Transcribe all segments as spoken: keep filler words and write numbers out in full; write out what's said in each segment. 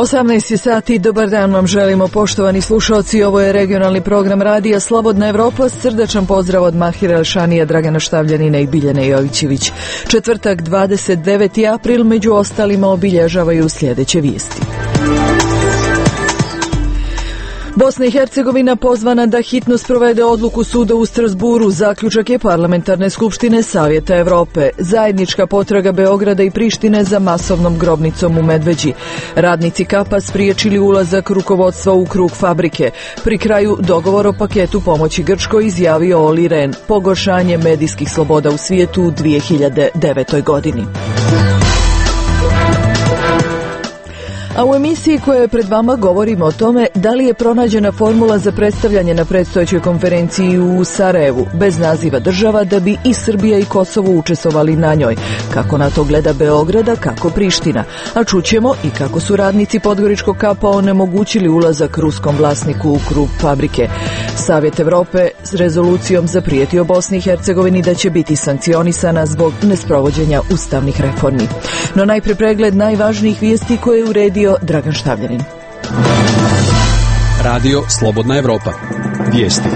osamnaest sati, dobar dan vam želimo poštovani slušalci, ovo je regionalni program radija Slobodna Evropa, srdačan pozdrav od Mahira Elšanija, Dragana Štavljanina i Biljane Jovićević. Četvrtak dvadeset deveti april među ostalima obilježavaju sljedeće vijesti. Bosna i Hercegovina pozvana da hitno sprovede odluku suda u Strasburu. Zaključak je Parlamentarne skupštine Savjeta Evrope. Zajednička potraga Beograda i Prištine za masovnom grobnicom u Medveđi. Radnici Kapa spriječili ulazak rukovodstva u krug fabrike. Pri kraju dogovor o paketu pomoći Grčkoj izjavio Olli Rehn. Pogoršanje medijskih sloboda u svijetu u dvije hiljade devetoj. godini. A u emisiji koja je pred vama govorimo o tome da li je pronađena formula za predstavljanje na predstojećoj konferenciji u Sarajevu bez naziva država da bi i Srbija i Kosovo učestvovali na njoj. Kako na to gleda Beograda, kako Priština. A čućemo i kako su radnici Podgoričkog Kapa onemogućili ulazak ruskom vlasniku u krug fabrike. Savjet Evrope s rezolucijom zaprijetio Bosni i Hercegovini da će biti sankcionisana zbog nesprovođenja ustavnih reformi. No najprije pregled najvažnijih vijesti koje je uredio Dragan Štavljanin. Radio Slobodna Evropa. Vijesti.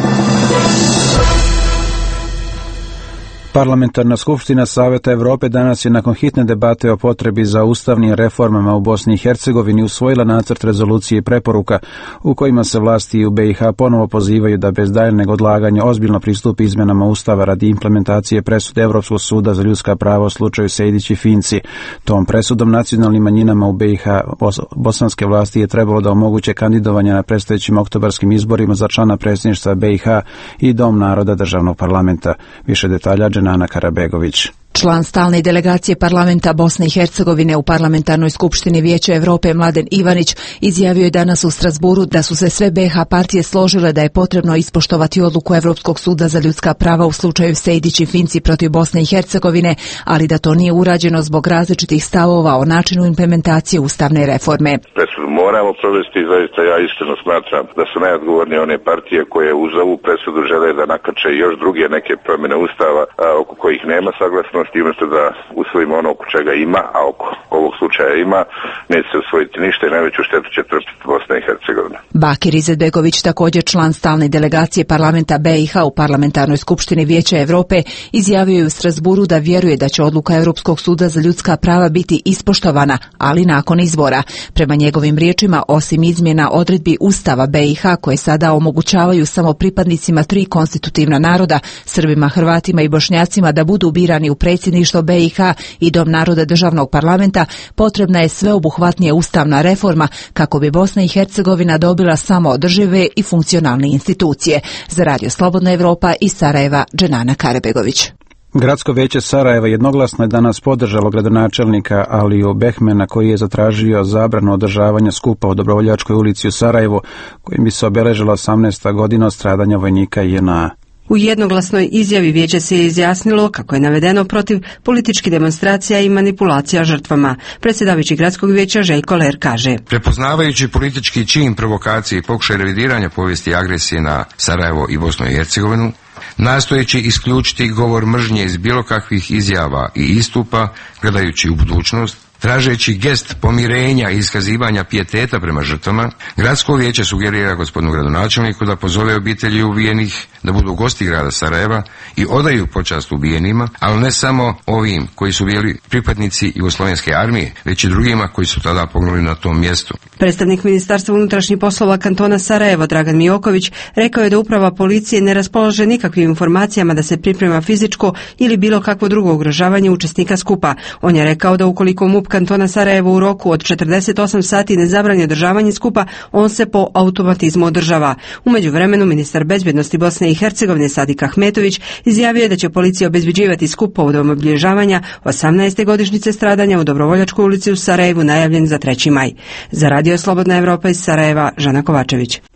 Parlamentarna skupština Savjeta Evrope danas je nakon hitne debate o potrebi za ustavnim reformama u Bosni i Hercegovini usvojila nacrt rezolucije i preporuka u kojima se vlasti u B i H ponovo pozivaju da bez daljnjeg odlaganja ozbiljno pristupi izmjenama Ustava radi implementacije presude Europskog suda za ljudska prava u slučaju Sejdić i Finci. Tom presudom nacionalnim manjinama u B i H bosanske vlasti je trebalo da omoguće kandidovanje na predstojećim oktobarskim izborima za člana predsjedništva B i H i Dom naroda državnog parlamenta. Više detalja Nana Karabegović. Član stalne delegacije parlamenta Bosne i Hercegovine u Parlamentarnoj skupštini Vijeća Europe Mladen Ivanić izjavio je danas u Strasburu da su se sve B i H partije složile da je potrebno ispoštovati odluku Europskog suda za ljudska prava u slučaju Sejdić i Finci protiv Bosne i Hercegovine, ali da to nije urađeno zbog različitih stavova o načinu implementacije ustavne reforme. Presudu moramo provesti i zaista ja iskreno smatram da su najodgovornije one partije koje uz ovu presudu žele da nakače još druge neke promjene ustava a, oko kojih nema saglasnosti. I umjesto da usvojimo ono oko čega ima, a oko ovog slučaja ima, neće se usvojiti ništa i najveću štetu će trpiti Bosna i Hercegovina. Bakir Izetbegović, također član stalne delegacije parlamenta B i H u Parlamentarnoj skupštini Vijeća Europe, izjavio je u Strasburu da vjeruje da će odluka Europskog suda za ljudska prava biti ispoštovana, ali nakon izbora. Prema njegovim riječima, osim izmjena odredbi Ustava B i H koje sada omogućavaju samo pripadnicima tri konstitutivna naroda, Srbima, Hrvatima i Bošnjacima da budu birani u predsjedništvo B i H i Dom naroda državnog parlamenta, potrebna je sveobuhvatnija ustavna reforma kako bi Bosna i Hercegovina dobila samo održive i funkcionalne institucije. Za Radio Slobodna Evropa iz Sarajeva, Dženana Karabegović. Gradsko vijeće Sarajeva jednoglasno je danas podržalo gradonačelnika Aliju Behmena koji je zatražio zabranu održavanja skupa u Dobrovoljačkoj ulici u Sarajevu kojim bi se obeležila osamnaesta godina od stradanja vojnika J N A. U jednoglasnoj izjavi vijeće se je izjasnilo kako je navedeno protiv političkih demonstracija i manipulacija žrtvama. Predsjedavajući gradskog vijeća Željko Ler kaže: Prepoznavajući politički čin provokacije i pokušaj revidiranja povijesti agresije na Sarajevo i Bosnu i Hercegovinu, nastojeći isključiti govor mržnje iz bilo kakvih izjava i istupa, gledajući u budućnost, tražeći gest pomirenja i iskazivanja pijeteta prema žrtvama, gradsko vijeće sugerira gospodinu gradonačelniku da pozove obitelji ubijenih da budu gosti grada Sarajeva i odaju počast ubijenima, ali ne samo ovim koji su bili pripadnici Jugoslovenske armije, već i drugima koji su tada poginuli na tom mjestu. Predstavnik Ministarstva unutrašnjih poslova kantona Sarajevo Dragan Mijoković rekao je da uprava policije ne raspolaže nikakvim informacijama da se priprema fizičko ili bilo kakvo drugo ugrožavanje učesnika skupa. On je rekao da ukoliko M U P kantona Sarajevo u roku od četrdeset osam sati ne zabrani održavanje skupa, on se po automatizmu održava. U međuvremenu ministar bezbjednosti Bosne i Hercegovine Sadik Ahmetović izjavio je da će policija obezbeđivati skup povodom obilježavanja osamnaeste godišnjice stradanja u Dobrovoljačkoj ulici u Sarajevu najavljen za treći maj. Za Radio Slobodna Evropa iz Sarajeva, Žana Kovačević.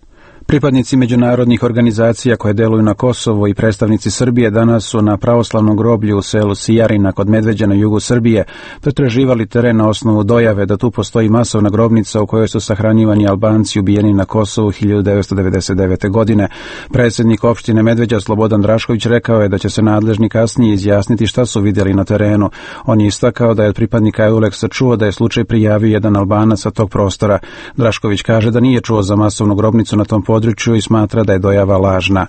Pripadnici međunarodnih organizacija koje deluju na Kosovu i predstavnici Srbije danas su na pravoslavnom groblju u selu Sijarina kod Medveđa na jugu Srbije pretraživali teren na osnovu dojave da tu postoji masovna grobnica u kojoj su sahranjivani Albanci ubijeni na Kosovu hiljadu devetsto devedeset devete. godine. Predsjednik opštine Medveđa Slobodan Drašković rekao je da će se nadležni kasnije izjasniti šta su vidjeli na terenu. On je istakao da je od pripadnika Euleksa čuo da je slučaj prijavio jedan Albanac sa tog prostora. Drašković kaže da nije čuo za masovnu grobnicu na tom području i smatra da je dojava lažna.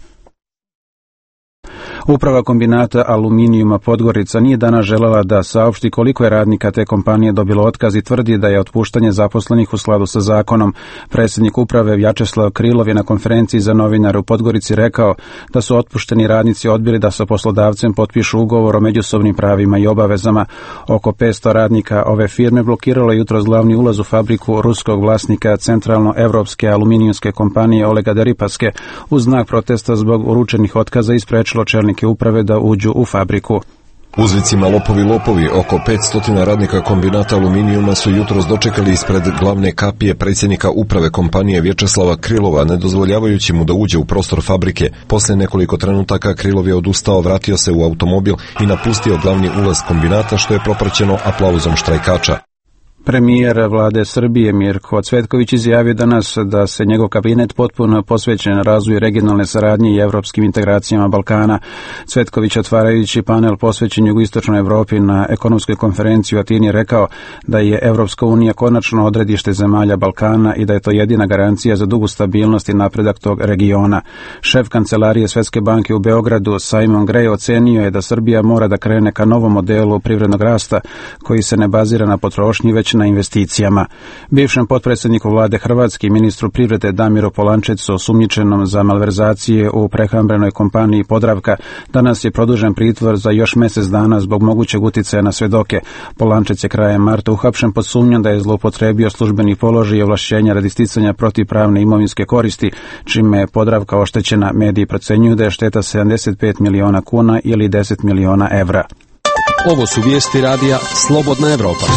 Uprava kombinata aluminijuma Podgorica nije danas željela da saopšti koliko je radnika te kompanije dobilo otkaz i tvrdi da je otpuštanje zaposlenih u skladu sa zakonom. Predsjednik uprave Vjačeslav Krilov je na konferenciji za novinare u Podgorici rekao da su otpušteni radnici odbili da sa poslodavcem potpišu ugovor o međusobnim pravima i obavezama. Oko petsto radnika ove firme blokiralo je jutros glavni ulaz u fabriku ruskog vlasnika centralno-evropske aluminijumske kompanije Olega Deripaske uz znak protesta zbog uručenih otkaza i sprečilo čelnike uprave da uđu u fabriku. Uzvicima lopovi lopovi oko petsto radnika kombinata aluminijuma su jutros dočekali ispred glavne kapije predsjednika uprave kompanije Vječeslava Krilova, ne dozvoljavajući mu da uđe u prostor fabrike. Poslije nekoliko trenutaka Krilov je odustao, vratio se u automobil i napustio glavni ulaz kombinata, što je propraćeno aplauzom štrajkača. Premijer vlade Srbije Mirko Cvetković izjavio danas da se njegov kabinet potpuno posvećen razvoju regionalne saradnje i evropskim integracijama Balkana. Cvetković, otvarajući panel posvećen jugoistočnoj Evropi na ekonomskoj konferenciji u Atini, rekao da je Evropska unija konačno odredište zemalja Balkana i da je to jedina garancija za dugu stabilnost i napredak tog regiona. Šef kancelarije Svetske banke u Beogradu Simon Gray ocenio je da Srbija mora da krene ka novom modelu privrednog rasta koji se ne bazira na potrošnji već na investicijama. Bivšem potpredsjedniku vlade Hrvatske i ministru privrede Damiru Polančecu, osumnjičenom za malverzacije u prehrambenoj kompaniji Podravka, danas je produžen pritvor za još mjesec dana zbog mogućeg uticaja na svedoke. Polančec je krajem marta uhapšen pod sumnjom da je zloupotrebio službeni položaj i ovlašćenja radi sticanja protivpravne imovinske koristi, čime je Podravka oštećena. Mediji procenjuju da je šteta sedamdeset pet miliona kuna ili deset miliona evra. Ovo su vijesti radija Slobodna Evropa.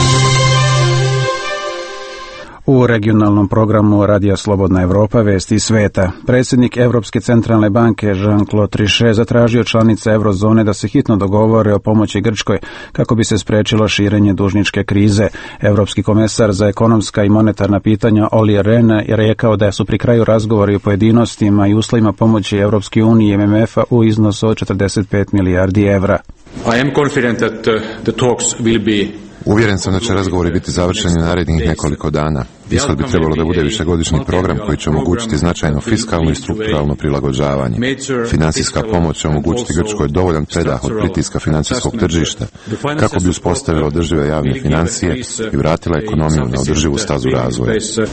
U regionalnom programu Radija Slobodna Evropa vesti sveta. Predsjednik Europske centralne banke Jean-Claude Trichet zatražio članice eurozone da se hitno dogovore o pomoći Grčkoj kako bi se spriječilo širenje dužničke krize. Europski komesar za ekonomska i monetarna pitanja Olli Rehn je rekao da su pri kraju razgovori o pojedinostima i uslovima pomoći Europske unije i M M F-a u iznosu od četrdeset pet milijardi evra. I am confident that the talks will be Uvjeren sam da će razgovori biti završeni u narednih nekoliko dana. Ishod bi trebalo da bude višegodišnji program koji će omogućiti značajno fiskalno i strukturalno prilagođavanje. Financijska pomoć će omogućiti Grčkoj dovoljan predah od pritiska financijskog tržišta kako bi uspostavila održive javne financije i vratila ekonomiju na održivu stazu razvoja.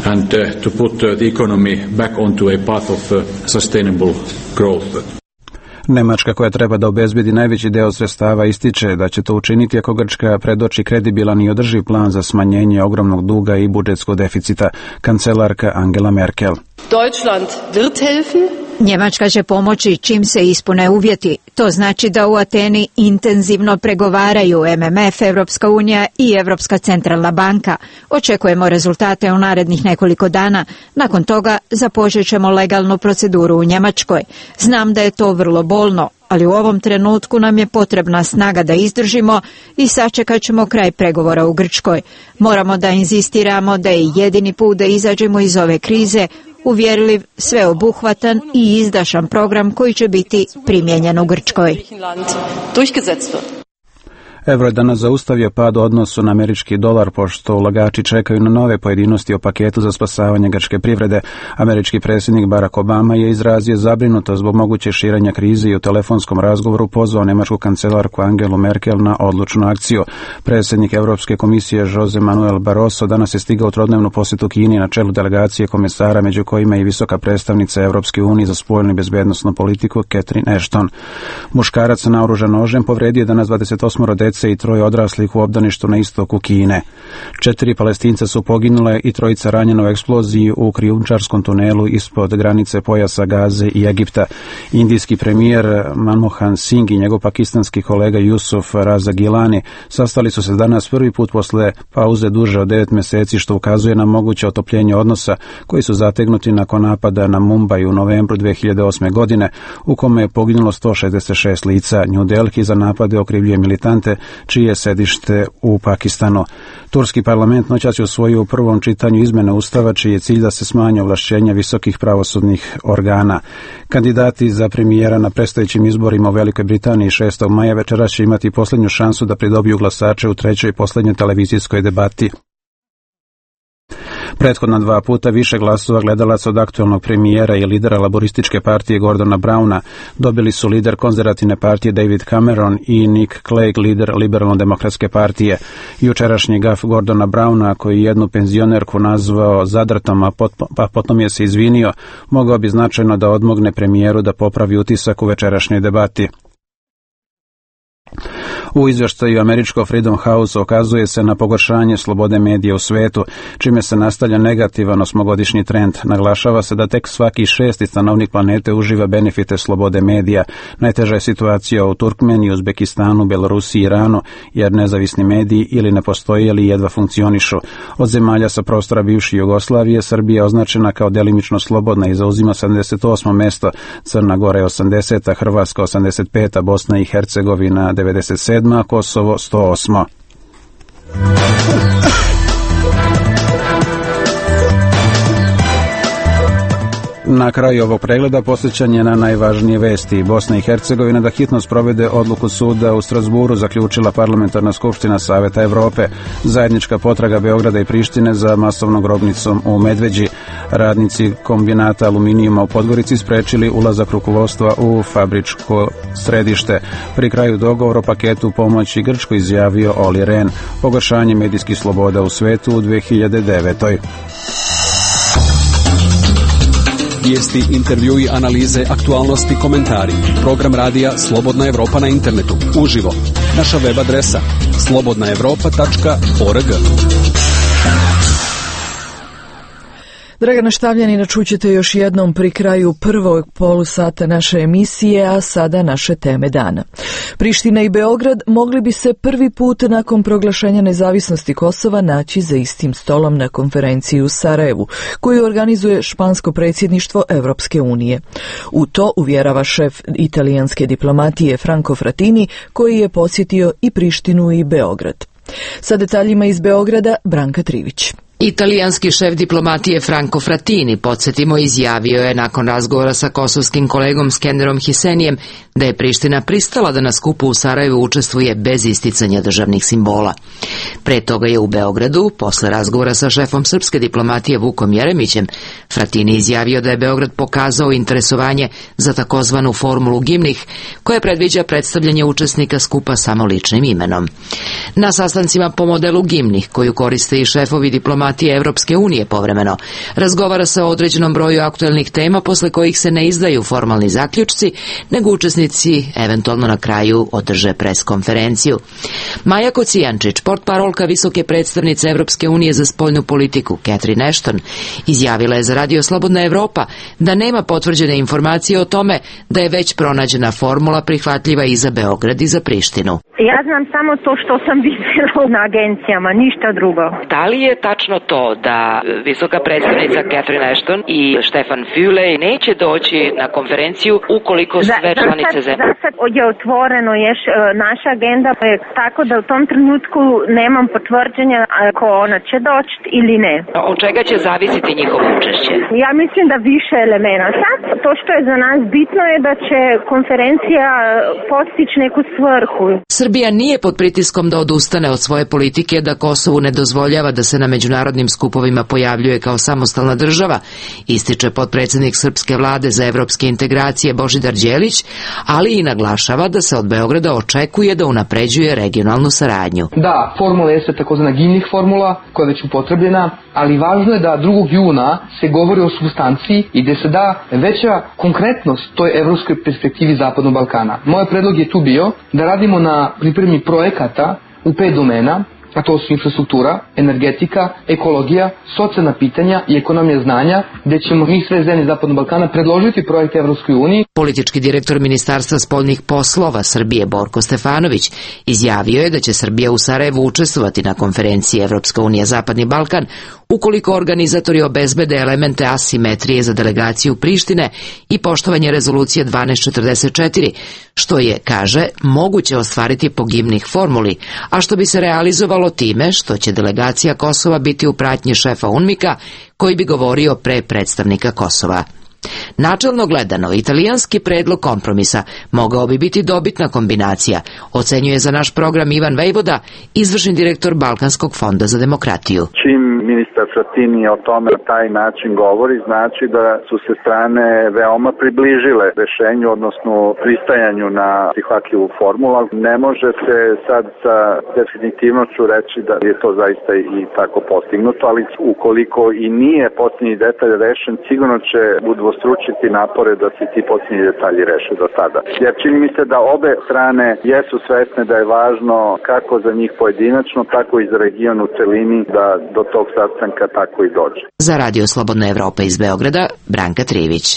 Njemačka, koja treba da obezbedi najveći deo sredstava, ističe da će to učiniti ako Grčka predoči kredibilan i održiv plan za smanjenje ogromnog duga i budžetskog deficita. Kancelarka Angela Merkel. Deutschland wird helfen. Njemačka će pomoći čim se ispune uvjeti. To znači da u Ateni intenzivno pregovaraju M M F, Evropska unija i Evropska centralna banka. Očekujemo rezultate u narednih nekoliko dana. Nakon toga započet ćemo legalnu proceduru u Njemačkoj. Znam da je to vrlo bolno, ali u ovom trenutku nam je potrebna snaga da izdržimo i sačekat ćemo kraj pregovora u Grčkoj. Moramo da inzistiramo da je jedini put da izađemo iz ove krize uvjerljiv, sveobuhvatan i izdašan program koji će biti primijenjen u Grčkoj. Euro je danas zaustavio pad u odnosu na američki dolar, pošto ulagači čekaju na nove pojedinosti o paketu za spasavanje grčke privrede. Američki predsjednik Barack Obama je izrazio zabrinutost zbog moguće širenja krize i u telefonskom razgovoru pozvao njemačku kancelarku Angelu Merkel na odlučnu akciju. Predsjednik Europske komisije Jose Manuel Barroso danas je stigao u trodnevnu posjetu Kini na čelu delegacije komesara, među kojima i visoka predstavnica Europske unije za spoljnu i bezbednosnu politiku Catherine Ashton. Muškarac naoružan nožem povredio je danas dvadeset osam dece djece i troje odraslih u obdaništu na istoku Kine. Četiri Palestinca su poginule i trojica ranjena u eksploziji u krijumčarskom tunelu ispod granice pojasa Gaze i Egipta. Indijski premijer Manmohan Singh i njegov pakistanski kolega Yusuf Raza Gilani sastali su se danas prvi put posle pauze duže od devet mjeseci, što ukazuje na moguće otopljenje odnosa koji su zategnuti nakon napada na Mumbai u novembru dvije hiljade osme. godine, u kome je poginulo sto šezdeset šest lica. New Delhi za napade okrivljuje militante čije je sedište u Pakistanu. Turski parlament noćas je usvojio u prvom čitanju izmjene Ustava, čiji je cilj da se smanje ovlašćenja visokih pravosudnih organa. Kandidati za premijera na predstojećim izborima u Velikoj Britaniji šestog maja večeras će imati posljednju šansu da pridobiju glasače u trećoj i posljednjoj televizijskoj debati. Prethodna dva puta više glasova gledalaca od aktualnog premijera i lidera laborističke partije Gordona Browna dobili su lider konzervativne partije David Cameron i Nick Clegg, lider liberalno-demokratske partije. Jučerašnji gaf Gordona Browna, koji jednu penzionerku nazvao zadrtom, a pa potom je se izvinio, mogao bi značajno da odmogne premijeru da popravi utisak u večerašnjoj debati. U izvještaju američkog Freedom House ukazuje se na pogoršanje slobode medija u svetu, čime se nastavlja negativan osmogodišnji trend. Naglašava se da tek svaki šesti stanovnik planete uživa benefite slobode medija. Najteža je situacija u Turkmeniji, Uzbekistanu, Belorusiji i Iranu, jer nezavisni mediji ili ne postoje ili jedva funkcionišu. Od zemalja sa prostora bivše Jugoslavije, Srbija je označena kao delimično slobodna i zauzima sedamdeset osmo mesto, Crna Gora je osamdeseta, Hrvatska osamdeset peta, Bosna i Hercegovina devedeset sedma, Kosovo sto osmo. Na kraju ovog pregleda posjećanje na najvažnije vesti. Bosna i Hercegovina da hitno sprovede odluku suda u Strasburu, zaključila parlamentarna skupština Saveta Evrope. Zajednička potraga Beograda i Prištine za masovnom grobnicom u Medveđi. Radnici kombinata aluminijuma u Podgorici sprečili ulazak rukovodstva u fabričko središte. Pri kraju dogovora o paketu pomoći Grčkoj izjavio Olli Rehn. Pogoršanje medijskih sloboda u svetu u dvije hiljade devetoj. Vijesti, intervjui, analize, aktualnosti, komentari. Program radija Slobodna Evropa na internetu. Uživo. Naša web adresa slobodna evropa tačka org. Dragana Štavljanina čućete još jednom pri kraju prvog polusata naše emisije, a sada naše teme dana. Priština i Beograd mogli bi se prvi put nakon proglašenja nezavisnosti Kosova naći za istim stolom na konferenciji u Sarajevu, koju organizuje špansko predsjedništvo Evropske unije. U to uvjerava šef italijanske diplomatije Franco Frattini, koji je posjetio i Prištinu i Beograd. Sa detaljima iz Beograda, Branka Trivić. Italijanski šef diplomatije Franco Frattini, podsjetimo, izjavio je nakon razgovora sa kosovskim kolegom Skenderom Hisenijem da je Priština pristala da na skupu u Sarajevu učestvuje bez isticanja državnih simbola. Pre toga je u Beogradu, posle razgovora sa šefom srpske diplomatije Vukom Jeremićem, Frattini izjavio da je Beograd pokazao interesovanje za takozvanu formulu gimnih, koja predviđa predstavljanje učesnika skupa samo ličnim imenom. Na sastancima po modelu gimnih, koju koriste i šefovi diplomatije Evropske unije povremeno, razgovara se o određenom broju aktuelnih tema posle kojih se ne izdaju formalni zaključci, nego učesnici eventualno na kraju održe pres konferenciju. Maja Kocijančić, portparolka visoke predstavnice Evropske unije za spoljnu politiku Catherine Ashton, izjavila je za Radio Slobodna Evropa da nema potvrđene informacije o tome da je već pronađena formula prihvatljiva i za Beograd i za Prištinu. Ja znam samo to što sam vidjela na agencijama, ništa drugo. Da li je tačno to da visoka predstavnica Catherine Ashton i Stefan Füle neće doći na konferenciju ukoliko sve članice zemlje? Za sad je otvoreno još naša agenda, je tako da u tom trenutku nemam potvrđenja ako ona će doći ili ne. Od čega će zavisiti njihovo učešće? Ja mislim da više elemenata. To što je za nas bitno je da će konferencija postići neku svrhu. Srbija nije pod pritiskom da odustane od svoje politike da Kosovu ne dozvoljava da se na međunarodnim skupovima pojavljuje kao samostalna država, ističe potpredsjednik srpske vlade za evropske integracije Božidar Đelić, ali i naglašava da se od Beograda očekuje da unapređuje regionalnu saradnju. Da, formula jeste takozvana gimnih formula koja je već upotrebljena, ali važno je da drugog juna se govori o supstanciji i da se da veća konkretnost toj evropskoj perspektivi Zapadnog Balkana. Moj predlog je tu bio da radimo na pripremi projekata u pet domena, a to su infrastruktura, energetika, ekologija, socijalna pitanja i ekonomija znanja, gde ćemo mi sve zemlje Zapadnog Balkana predložiti projekt Evropskoj uniji. Politički direktor Ministarstva spoljnih poslova Srbije Borko Stefanović izjavio je da će Srbija u Sarajevu učestvovati na konferenciji Evropska unija Zapadni Balkan ukoliko organizatori obezbede elemente asimetrije za delegaciju Prištine i poštovanje rezolucije dvanaest četrdeset četiri, što je, kaže, moguće ostvariti po gimnih formuli, a što bi se realizovalo time što će delegacija Kosova biti u pratnji šefa UNMIK-a koji bi govorio pre predstavnika Kosova. Načelno gledano, italijanski predlog kompromisa mogao bi biti dobitna kombinacija, ocenjuje za naš program Ivan Vejvoda, izvršni direktor Balkanskog fonda za demokratiju. Čim ministar Fratini o tome na taj način govori, znači da su se strane veoma približile rešenju, odnosno pristajanju na prihvatljivu formulu. Ne može se sad sa definitivnošću reći da je to zaista i tako postignuto, ali ukoliko i nije posljednji detalj rešen, sigurno će udvostručiti napore da se ti posljednji detalji reše do tada. Jer čini mi se da obe strane jesu svesne da je važno kako za njih pojedinačno, tako i za region u celini da do tog sastanka tako i dođe. Za Radio Slobodna Evropa iz Beograda, Branka Trivić.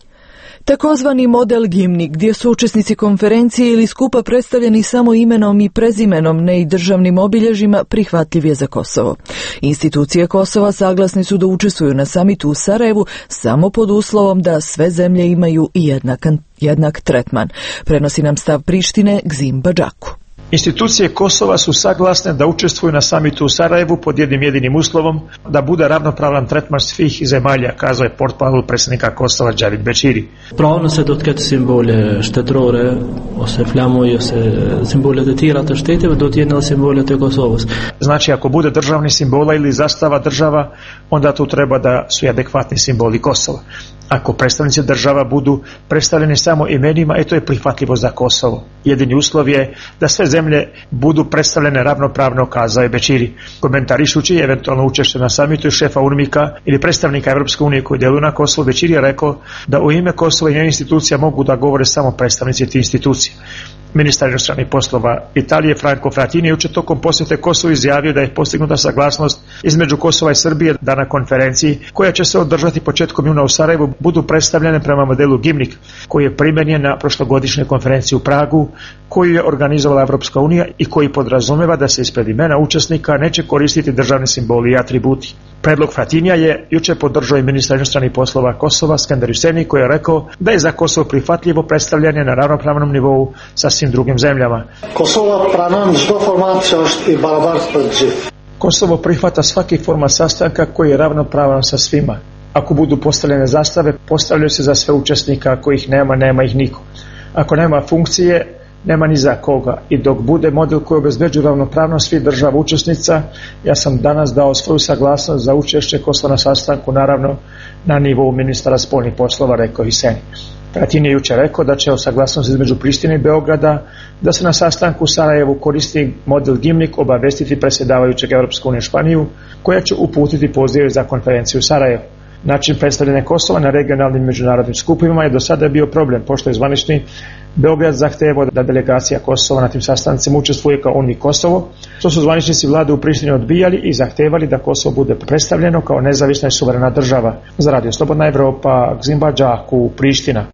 Takozvani model gimni, gdje su učesnici konferencije ili skupa predstavljeni samo imenom i prezimenom, ne i državnim obilježjima, prihvatljiv je za Kosovo. Institucije Kosova saglasni su da učestvuju na samitu u Sarajevu samo pod uslovom da sve zemlje imaju i jednak, jednak tretman. Prenosi nam stav Prištine Gzim Badžaku. Institucije Kosova su saglasne da učestvuju na samitu u Sarajevu pod jednim jedinim uslovom da bude ravnopravan tretman svih zemalja, kazao je portparol predsjednika Kosova Džavid Bećiri. Pravno se do të ketë simbole shtetërore ose flamoj ose simbolet e tjera të shteteve do të jenë edhe simbolet e Kosovës. Znači ako bude državni simbola ili zastava država, onda tu treba da su adekvatni simboli Kosova. Ako predstavnici država budu predstavljeni samo imenima, e to je prihvatljivo za Kosovo. Jedini uslov je da sve zemlje budu predstavljene ravnopravno, kazao je Bećiri. Komentarišući eventualno učešće na samitu šefa UNMIK-a ili predstavnika Evropske unije koji djeluju na Kosovo, Bećiri je rekao da u ime Kosova i njenih institucija mogu da govore samo predstavnici tih institucija. Ministar inostranih poslova Italije Franco Fratini jučer tokom posjete Kosovu izjavio da je postignuta saglasnost između Kosova i Srbije da na konferenciji koja će se održati početkom juna u Sarajevu budu predstavljene prema modelu Gimnik koji je primjenjen na prošlogodišnjoj konferenciji u Pragu koju je organizovala Evropska unija i koji podrazumeva da se ispred imena učesnika neće koristiti državni simboli i atributi. Predlog Fratinija je jučer podržao i ministar inostranih poslova Kosova Skender Huseni koji je rekao da je za Kosovo prihvatljivo predstavljanje na ravnopravnom nivou sa svim drugim zemljama. Kosovo pranon çdo format që është i barabartë për të gjithë. Kosovo prihvata svaki format sastanka koji je ravnopravan sa svima. Ako budu postavljene zastave, postavljaju se za sve učesnika, ako ih nema, nema ih niko. Ako nema funkcije, nema ni za koga. I dok bude model koji obezbeđuje ravnopravnost svih država učesnica, ja sam danas dao svoju saglasnost za učešće Kosova na sastanku, naravno na nivou ministara spoljnih poslova, rekao Huseni. Fratini je jučer rekao da će o saglasnosti između Prištine i Beograda da se na sastanku u Sarajevu koristi model Gimnik obavestiti predsjedavajućeg Evropske unije Španiju, koja će uputiti pozive za konferenciju u Sarajevu. Način predstavljanja Kosova na regionalnim međunarodnim skupovima je do sada bio problem, pošto je zvanični Beograd zahtevao da delegacija Kosova na tim sastancima učestvuje kao UNMIK Kosovo, što su zvaničnici vlade u Prištini odbijali i zahtevali da Kosovo bude predstavljeno kao nezavisna i suverena država. Za Radio Slobodna Evropa, Gzim Badžaku, Priština.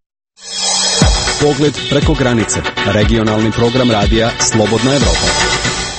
Pogled preko granice. Regionalni program radija Slobodna Evropa.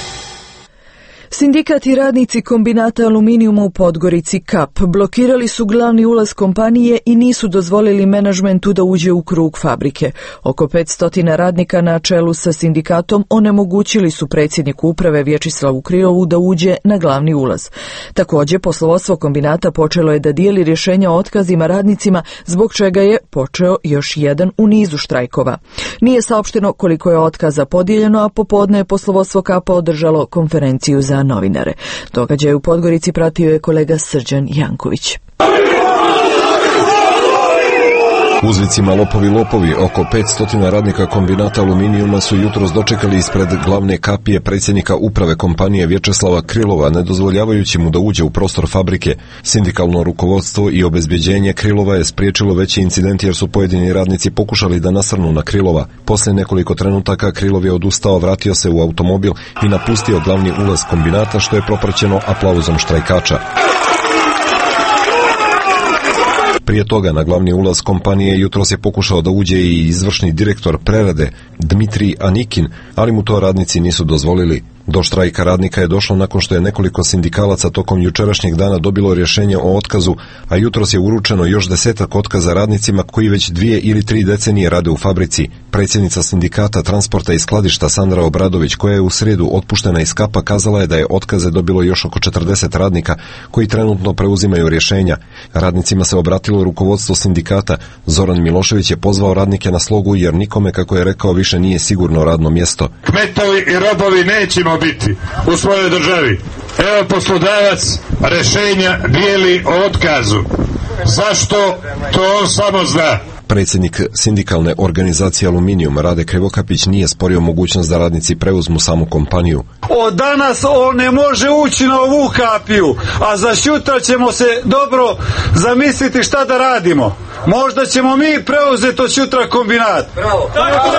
Sindikat i radnici kombinata aluminijuma u Podgorici Kap blokirali su glavni ulaz kompanije i nisu dozvolili menadžmentu da uđe u krug fabrike. Oko petsto radnika na čelu sa sindikatom onemogućili su predsjedniku uprave Vječislavu Krilovu da uđe na glavni ulaz. Također, poslovodstvo kombinata počelo je da dijeli rješenja o otkazima radnicima, zbog čega je počeo još jedan u nizu štrajkova. Nije saopšteno koliko je otkaza podijeljeno, a popodne je poslovodstvo Kapa održalo konferenciju za novinare. Događaj u Podgorici pratio je kolega Srđan Janković. Uzvicima lopovi lopovi oko petsto radnika kombinata aluminijuma su jutros dočekali ispred glavne kapije predsjednika uprave kompanije Vječeslava Krilova, ne dozvoljavajući mu da uđe u prostor fabrike. Sindikalno rukovodstvo i obezbjeđenje Krilova je spriječilo veći incident jer su pojedini radnici pokušali da nasrnu na Krilova. Poslije nekoliko trenutaka Krilov je odustao, vratio se u automobil i napustio glavni ulaz kombinata, što je propraćeno aplauzom štrajkača. Prije toga na glavni ulaz kompanije jutros je pokušao da uđe i izvršni direktor prerade Dmitrij Anikin, ali mu to radnici nisu dozvolili. Do štrajka radnika je došlo nakon što je nekoliko sindikalaca tokom jučerašnjeg dana dobilo rješenje o otkazu, a jutros je uručeno još desetak otkaza radnicima koji već dvije ili tri decenije rade u fabrici. Predsjednica sindikata transporta i skladišta Sandra Obradović, koja je u srijedu otpuštena iz kapa, kazala je da je otkaze dobilo još oko četrdeset radnika koji trenutno preuzimaju rješenja. Radnicima se obratilo rukovodstvo sindikata. Zoran Milošević je pozvao radnike na slogu jer nikome, kako je rekao, više nije sigurno radno mjesto. Kmetovi i robovi nećemo biti u svojoj državi. Evo, poslodavac rješenja dijeli o otkazu. Zašto? To on samo zna. Predsjednik sindikalne organizacije Aluminijum Rade Krivokapić nije sporio mogućnost da radnici preuzmu samu kompaniju. Od danas on ne može ući na ovu kapiju, a za sutra ćemo se dobro zamisliti šta da radimo. Možda ćemo mi preuzeti od sutra kombinat. Bravo.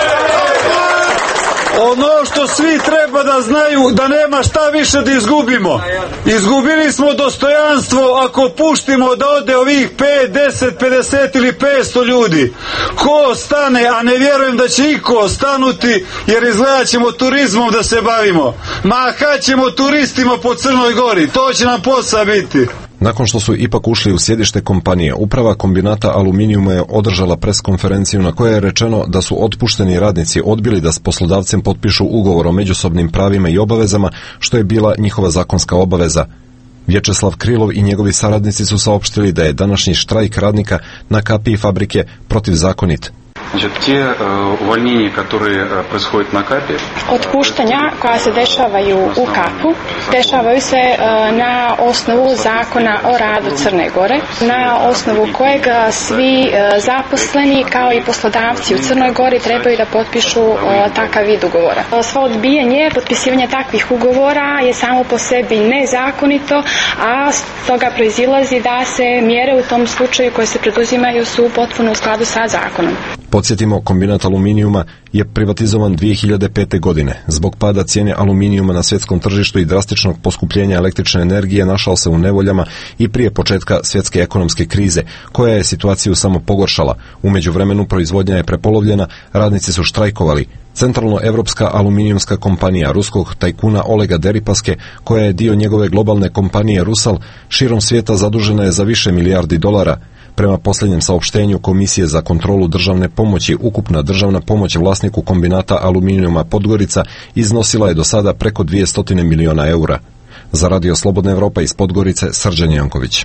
Ono što svi treba da znaju, da nema šta više da izgubimo. Izgubili smo dostojanstvo ako puštimo da ode ovih pet, deset, pedeset ili petsto ljudi. Ko stane, a ne vjerujem da će iko ostanuti, jer izgledat ćemo turizmom da se bavimo. Mahat ćemo turistima po Crnoj Gori, to će nam posao biti. Nakon što su ipak ušli u sjedište kompanije, uprava kombinata Aluminijuma je održala preskonferenciju na kojoj je rečeno da su otpušteni radnici odbili da s poslodavcem potpišu ugovor o međusobnim pravima i obavezama, što je bila njihova zakonska obaveza. Vječeslav Krilov i njegovi saradnici su saopštili da je današnji štrajk radnika na kapiji fabrike protivzakonit. Значит, те э, увольнения, которые э, происходят на капе. Otpuštanja koja se dešavaju u kapu, dešavaju se e, na osnovu zakona o radu Crne Gore, na osnovu kojeg svi e, zaposleni kao i poslodavci u Crnoj Gori trebaju da potpišu e, takav vid ugovora. Svo odbijanje potpisivanja takvih ugovora je samo po sebi nezakonito, a stoga proizilazi da se mjere u tom slučaju koje se preduzimaju su potpuno u skladu sa zakonom. Podsjetimo, kombinat aluminijuma je privatizovan dvije hiljade pete. godine. Zbog pada cijene aluminijuma na svjetskom tržištu i drastičnog poskupljenja električne energije našao se u nevoljama i prije početka svjetske ekonomske krize, koja je situaciju samo pogoršala. U međuvremenu proizvodnja je prepolovljena, radnici su štrajkovali. Centralno-evropska aluminijumska kompanija ruskog tajkuna Olega Deripaske, koja je dio njegove globalne kompanije Rusal, širom svijeta zadužena je za više milijardi dolara. Prema posljednjem saopštenju Komisije za kontrolu državne pomoći, ukupna državna pomoć vlasniku kombinata aluminijuma Podgorica iznosila je do sada preko dvjesto milijuna eura. Za Radio Slobodna Evropa iz Podgorice, Srđan Janković.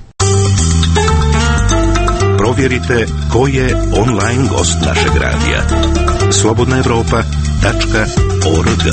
Provjerite ko je online gost našeg radija. slobodna evropa tačka org.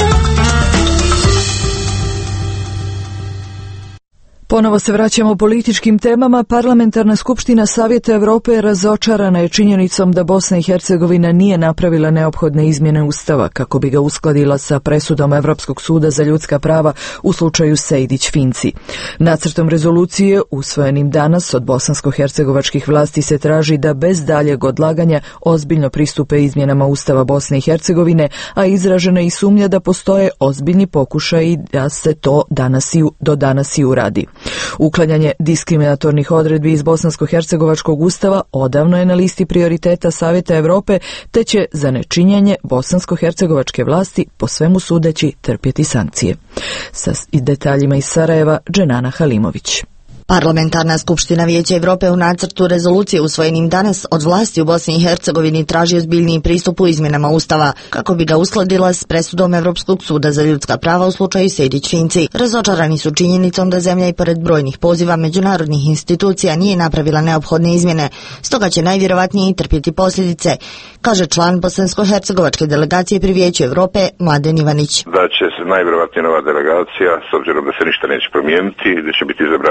Ponovo se vraćamo političkim temama. Parlamentarna skupština Savjeta Europe razočarana je činjenicom da Bosna i Hercegovina nije napravila neophodne izmjene Ustava kako bi ga uskladila sa presudom Europskog suda za ljudska prava u slučaju Sejdić-Finci. Nacrtom rezolucije usvojenim danas od bosansko-hercegovačkih vlasti se traži da bez daljeg odlaganja ozbiljno pristupe izmjenama Ustava Bosne i Hercegovine, a izražena i sumnja da postoje ozbiljni pokušaji da se to danas i, do danas i uradi. Uklanjanje diskriminatornih odredbi iz bosansko-hercegovačkog ustava odavno je na listi prioriteta Savjeta Europe, te će za nečinjenje bosansko-hercegovačke vlasti po svemu sudeći trpjeti sankcije. Sa detaljima iz Sarajeva, Dženana Halimović. Parlamentarna skupština Vijeća Europe u nacrtu rezolucije usvojenim danas od vlasti u Bosni i Hercegovini traži ozbiljniji pristup u izmjenama Ustava kako bi ga uskladila s presudom Europskog suda za ljudska prava u slučaju Sejdić-Finci. Razočarani su činjenicom da zemlja i pored brojnih poziva međunarodnih institucija nije napravila neophodne izmjene, stoga će najvjerovatnije i trpjeti posljedice, kaže član bosansko-hercegovačke delegacije pri Vijeću Europe Mladen Ivanić. Da će se najvjerovatnije nova delegacija, s obzirom da se ništa neće promijeniti, da će biti izabrana na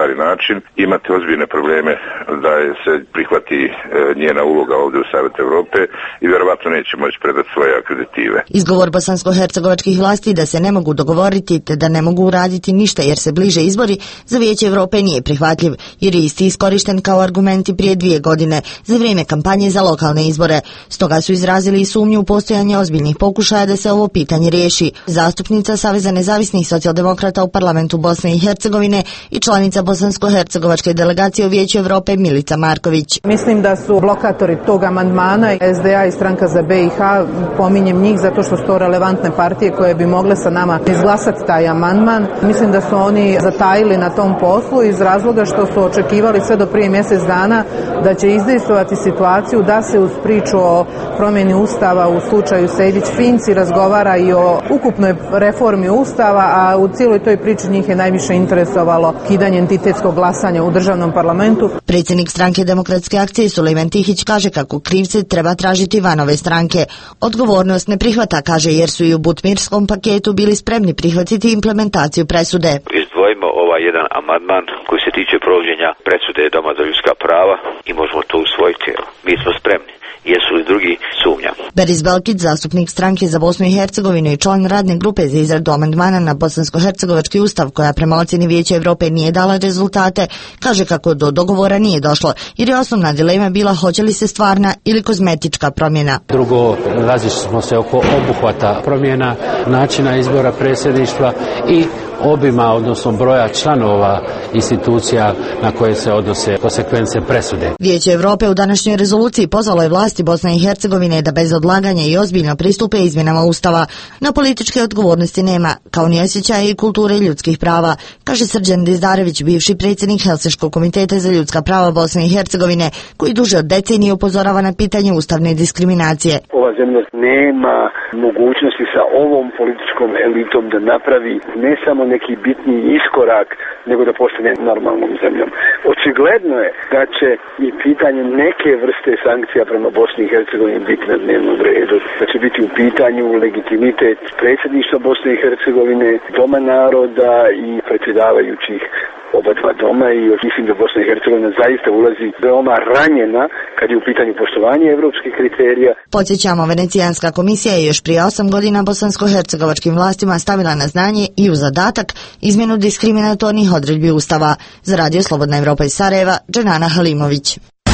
stvari način, imati ozbiljne probleme da je se prihvati e, njena uloga ovdje u Savetu Europe i vjerovatno neće moći predati svoje akreditive. Izgovor bosansko-hercegovačkih vlasti da se ne mogu dogovoriti te da ne mogu uraditi ništa jer se bliže izbori za Vijeće Europe nije prihvatljiv, jer je isti iskorišten kao argumenti prije dvije godine za vrijeme kampanje za lokalne izbore. Stoga su izrazili i sumnju u postojanje ozbiljnih pokušaja da se ovo pitanje riješi. Zastupnica Saveza nezavisnih socijaldemokrata u parlamentu Bosne i Hercegovine i članica bosansko-hercegovačke delegacije u Vijeću Europe Milica Marković. Mislim da su blokatori tog amandmana S D A i Stranka za B i H, pominjem njih zato što su to relevantne partije koje bi mogle sa nama izglasati taj amandman. Mislim da su oni zatajili na tom poslu iz razloga što su očekivali sve do prije mjesec dana da će izdejstvovati situaciju da se uz priču o promjeni Ustava u slučaju Sejdić-Finci razgovara i o ukupnoj reformi Ustava, a u cijeloj toj priči njih je najviše interesovalo kidanje entitetskog glasanja u državnom parlamentu. Predsjednik Stranke demokratske akcije Sulejman Tihić kaže kako krivce treba tražiti van ove stranke. Odgovornost ne prihvata, kaže, jer su i u butmirskom paketu bili spremni prihvatiti implementaciju presude. Izdvojimo ovaj jedan amandman koji se tiče provođenja presude Doma za ljudska prava i možemo to usvojiti. Mi smo spremni. Jesu li drugi, sumnja. Beris Belkić, zastupnik Stranke za Bosnu i Hercegovinu i član radne grupe za izradu amandmana na bosansko-hercegovački ustav, koja prema ocjeni Vijeća Europe nije dala rezultate, kaže kako do dogovora nije došlo, jer je osnovna dilema bila hoće li se stvarna ili kozmetička promjena. Drugo, razišli smo se oko obuhvata promjena, načina izbora predsjedništva i obima, odnosno broja članova institucija na koje se odnose konsekvence presude. Vijeće Europe u današnjoj rezoluciji pozvalo je vlasti Bosne i Hercegovine da bez odlaganja i ozbiljno pristupe izmjenama Ustava. Na političke odgovornosti nema, kao ni osjećaja i kulture ljudskih prava, kaže Srđan Dizdarević, bivši predsjednik Helsinškog komiteta za ljudska prava Bosne i Hercegovine, koji duže od decenije upozorava na pitanje ustavne diskriminacije. Ova zemlja nema mogućnosti sa ovom političkom elitom da napravi ne samo neki bitni iskorak, nego da postane normalnom zemljom. Očigledno je da će i pitanje neke vrste sankcija prema Bosni i Hercegovini biti na dnevnom redu, da će biti u pitanju legitimitet predsjedništva Bosne i Hercegovine, Doma naroda i predsjedavajućih oba dva doma, i mislim da Bosna i Hercegovina zaista ulazi veoma ranjena kad je u pitanju poštovanje evropskih kriterija. Podsjećamo, Venecijanska komisija je još prije osam godina bosansko-hercegovačkim vlastima stavila na znanje i u zadatak izmjenu diskriminatornih odredbi Ustava. Za Radio Slobodna Evropa iz Sarajeva, Dženana Halimović.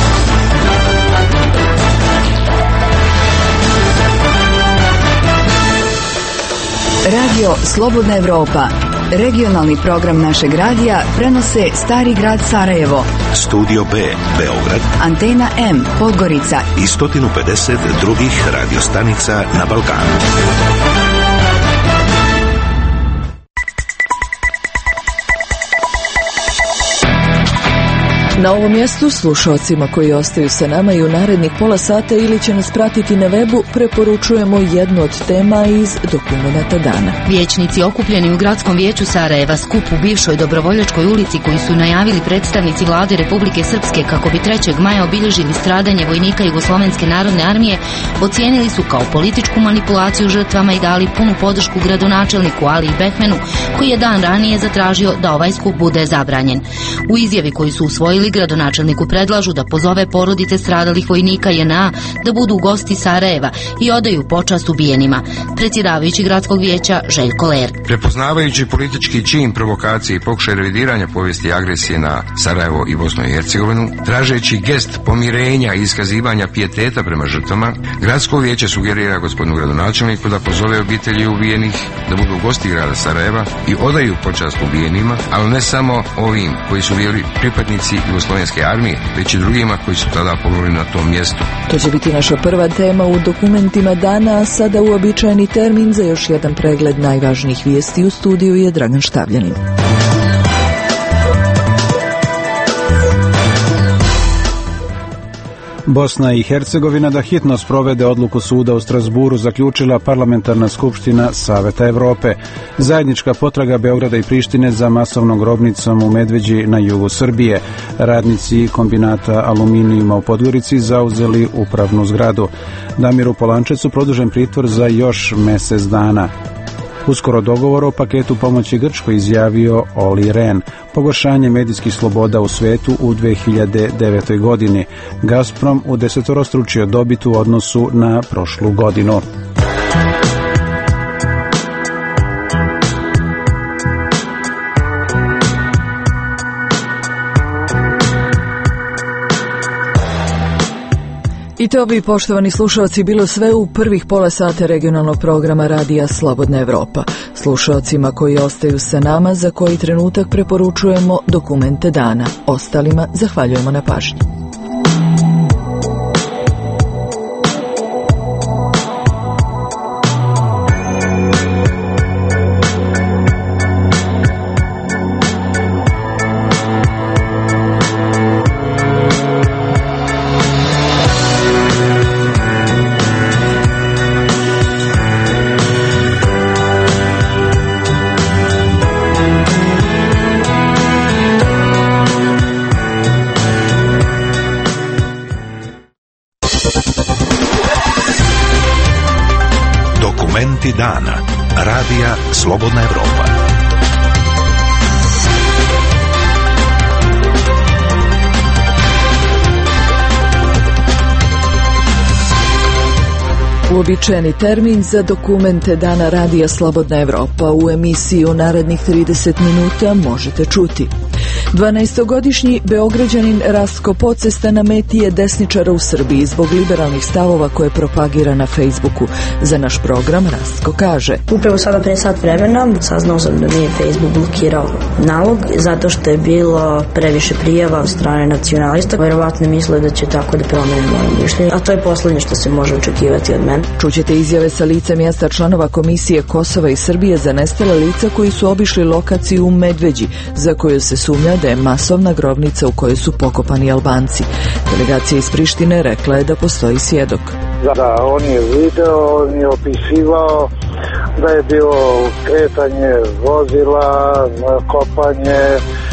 Radio Slobodna Evropa, regionalni program našeg radija, prenose Stari grad Sarajevo, Studio B, Beograd, Antena M, Podgorica i sto pedeset drugih radiostanica na Balkanu. Na ovom mjestu slušalcima koji ostaju sa nama i u narednih pola sata ili će nas pratiti na webu, preporučujemo jednu od tema iz dokumenata dana. Vijećnici okupljeni u Gradskom vijeću Sarajeva, skup u bivšoj Dobrovoljačkoj ulici koji su najavili predstavnici vlade Republike Srpske kako bi trećeg maja obilježili stradanje vojnika Jugoslovenske narodne armije, ocijenili su kao političku manipulaciju žrtvama i dali punu podršku gradonačelniku Aliji Behmenu, koji je dan ranije zatražio da ovaj skup bude zabranjen. U izjavi koju su usvojili, gradonačelniku predlažu da pozove porodice stradalih vojnika J N A da budu gosti Sarajeva i odaju počast ubijenima. Predsjedavajući Gradskog vijeća Željko Ler. Prepoznavajući politički čin provokacije i pokušaj revidiranja povijesti agresije na Sarajevo i Bosnu i Hercegovinu, tražeći gest pomirenja i iskazivanja pijeteta prema žrtvama, Gradsko vijeće sugerira gospodinu gradonačelniku da pozove obitelji ubijenih da budu gosti grada Sarajeva i odaju počast ubijenima, ali ne samo ovim koji su bili pripadnici Jugoslovenske armije, već i drugima koji su tada poginuli na tom mjestu. To će biti naša prva tema u dokumentima dana, a sada uobičajeni termin za još jedan pregled najvažnijih vijesti. U studiju je Dragan Štavljanin. Bosna i Hercegovina da hitno sprovede odluku suda u Strasburu zaključila parlamentarna skupština Saveta Evrope. Zajednička potraga Beograda i Prištine za masovnom grobnicom u Medveđi na jugu Srbije. Radnici kombinata aluminijuma u Podgorici zauzeli upravnu zgradu. Damiru Polančecu produžen pritvor za još mjesec dana. Uskoro dogovor o paketu pomoći Grčkoj izjavio Olli Rehn. Pogoršanje medijskih sloboda u svetu u dve hiljade devetoj godini. Gazprom udesetorostručio dobit u odnosu na prošlu godinu. I to bi, poštovani slušalci, bilo sve u prvih pola sata regionalnog programa Radija Slobodna Evropa. Slušalcima koji ostaju sa nama, za koji trenutak preporučujemo dokumente dana. Ostalima zahvaljujemo na pažnji. Dana. Radija Slobodna Evropa. Uobičajeni termin za dokumente Dana Radija Slobodna Evropa. U emisiji u narednih trideset minuta možete čuti: dvanaestogodišnji Beograđanin Rastko Pocesta na meti je desničara u Srbiji zbog liberalnih stavova koje propagira na Facebooku. Za naš program Rastko kaže: Upravo sada pre sat vremena saznao sam da mi je Facebook blokirao nalog zato što je bilo previše prijava od strane nacionalista. Verovatno misle da će tako da promene moje mišljenje, a to je poslednje što se može očekivati od mene. Čućete izjave sa lica mjesta članova Komisije Kosova i Srbije za nestala lica koji su obišli lokaciju u Medveđi, za koju se sumnja da je masovna grobnica u kojoj su pokopani Albanci. Delegacija iz Prištine rekla je da postoji svjedok. Da, on je video, on je opisivao da je bilo kretanje vozila, kopanje,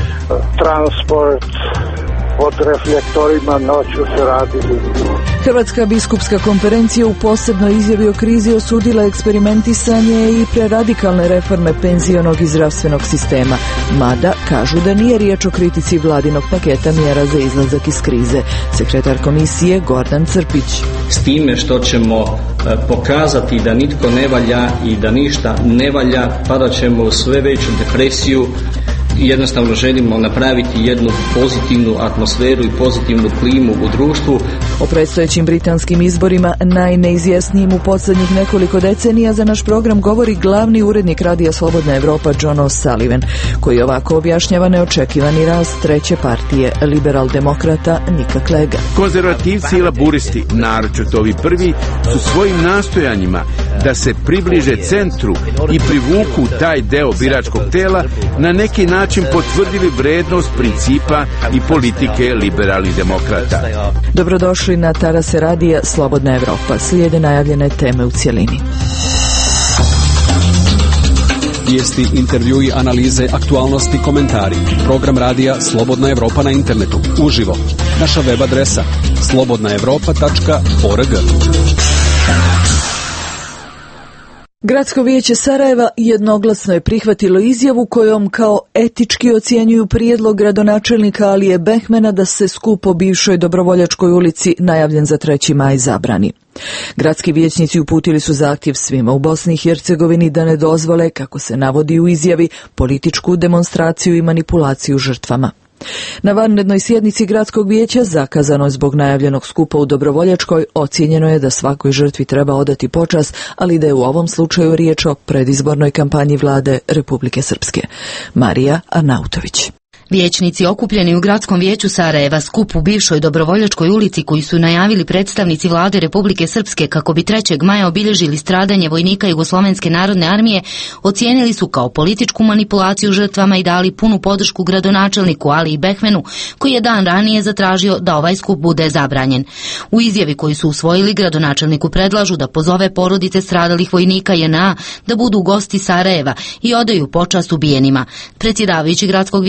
transport, pod reflektorima noću se radili. Hrvatska biskupska konferencija u posebnoj izjavi o krizi osudila eksperimentisanje i preradikalne reforme penzionog i zdravstvenog sistema, mada kažu da nije riječ o kritici vladinog paketa mjera za izlazak iz krize. Sekretar komisije Gordan Crpić. S time što ćemo pokazati da nitko ne valja i da ništa ne valja, padat ćemo u sve veću depresiju. Jednostavno želimo napraviti jednu pozitivnu atmosferu i pozitivnu klimu u društvu. O predstojećim britanskim izborima, najneizvjesnijim u posljednjih nekoliko decenija, za naš program govori glavni urednik Radija Slobodna Evropa John O'Sullivan, koji ovako objašnjava neočekivani rast treće partije, liberal-demokrata Nika Clegga. Konzervativci i laburisti, naročito ovi prvi, su svojim nastojanjima da se približe centru i privuku taj deo biračkog tela na neki način potvrdili vrednost principa i politike liberalnih demokrata. Dobrodošli na Tarase Radija Slobodna Evropa. Slijede najavljene teme u cjelini. Vijesti, intervjui, analize, aktualnosti, komentari. Program Radija Slobodna Evropa na internetu. Uživo. Naša web adresa slobodna evropa tačka org. Gradsko vijeće Sarajeva jednoglasno je prihvatilo izjavu kojom kao etički ocjenjuju prijedlog gradonačelnika Alije Behmena da se skup o bivšoj Dobrovoljačkoj ulici najavljen za treći maj zabrani. Gradski vijećnici uputili su zahtjev svima u Bosni i Hercegovini da ne dozvole, kako se navodi u izjavi, političku demonstraciju i manipulaciju žrtvama. Na vanrednoj sjednici Gradskog vijeća, zakazano zbog najavljenog skupa u Dobrovoljačkoj, ocijenjeno je da svakoj žrtvi treba odati počast, ali da je u ovom slučaju riječ o predizbornoj kampanji vlade Republike Srpske. Marija Arnautović. Vijećnici okupljeni u Gradskom vijeću Sarajeva skup u bivšoj Dobrovoljačkoj ulici koji su najavili predstavnici vlade Republike Srpske kako bi trećeg maja obilježili stradanje vojnika Jugoslovenske narodne armije, ocijenili su kao političku manipulaciju žrtvama i dali punu podršku gradonačelniku Aliji Behmenu, koji je dan ranije zatražio da ovaj skup bude zabranjen. U izjavi koju su usvojili, gradonačelniku predlažu da pozove porodice stradalih vojnika J N A da budu gosti Sarajeva i odaju počast ubijenima. Predsjedavajući Gradskog vijeća